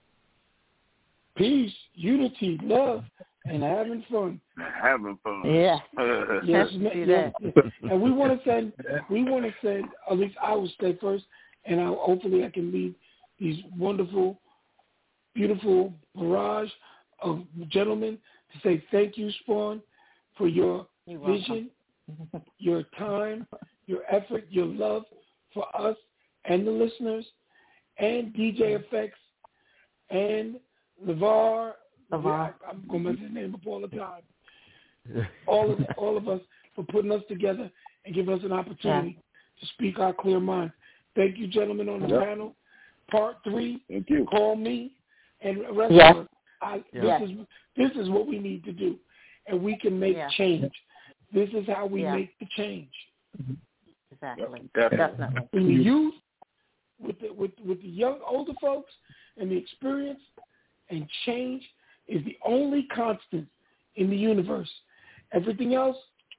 Peace, unity, love, and having fun. Having fun. Yeah. Yes, Let's do yes, that. yes. And we want to send, we want to send, at least I will stay first, and I, hopefully I can lead these wonderful, beautiful barrage of gentlemen to say thank you, Spawn, for your You're vision, your time, your effort, your love for us and the listeners, and D J Effects, and LeVar. LeVar. I'm going to mess his name up all the time. All of all of us for putting us together and giving us an opportunity yeah. to speak our clear mind. Thank you, gentlemen, on the yep. panel. Part three. Thank you. Call me and rest yes. of us. I, yes. This is this is what we need to do, and we can make yeah. change. This is how we yeah. make the change. Exactly. Definitely. Definitely. In the youth, with the with with the young older folks, and the experience and change is the only constant in the universe. Everything else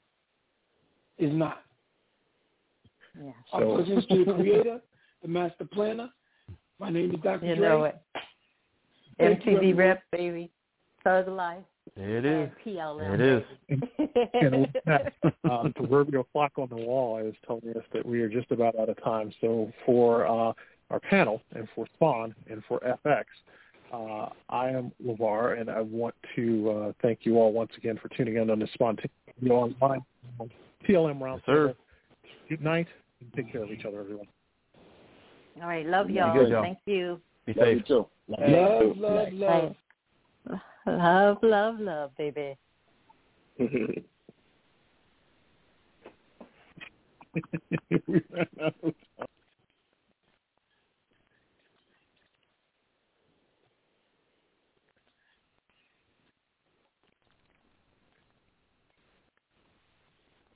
is not. Yeah. Our So, presence to the Creator, the Master Planner. My name is Doctor You Dre. know it. M T V Rep, baby. Thug Life. It is. P L M. It is. And with that, uh, the proverbial clock on the wall is telling us that we are just about out of time. So for uh, our panel and for Spawn and for F X, uh, I am LeVar, and I want to uh, thank you all once again for tuning in on the Spontaneous Online T L M Roundtable. Good night, and take care of each other, everyone. All right, love y'all. Good, y'all. Thank you. Be safe. Love, Love, love, love. Love, love, love, baby. We ran out of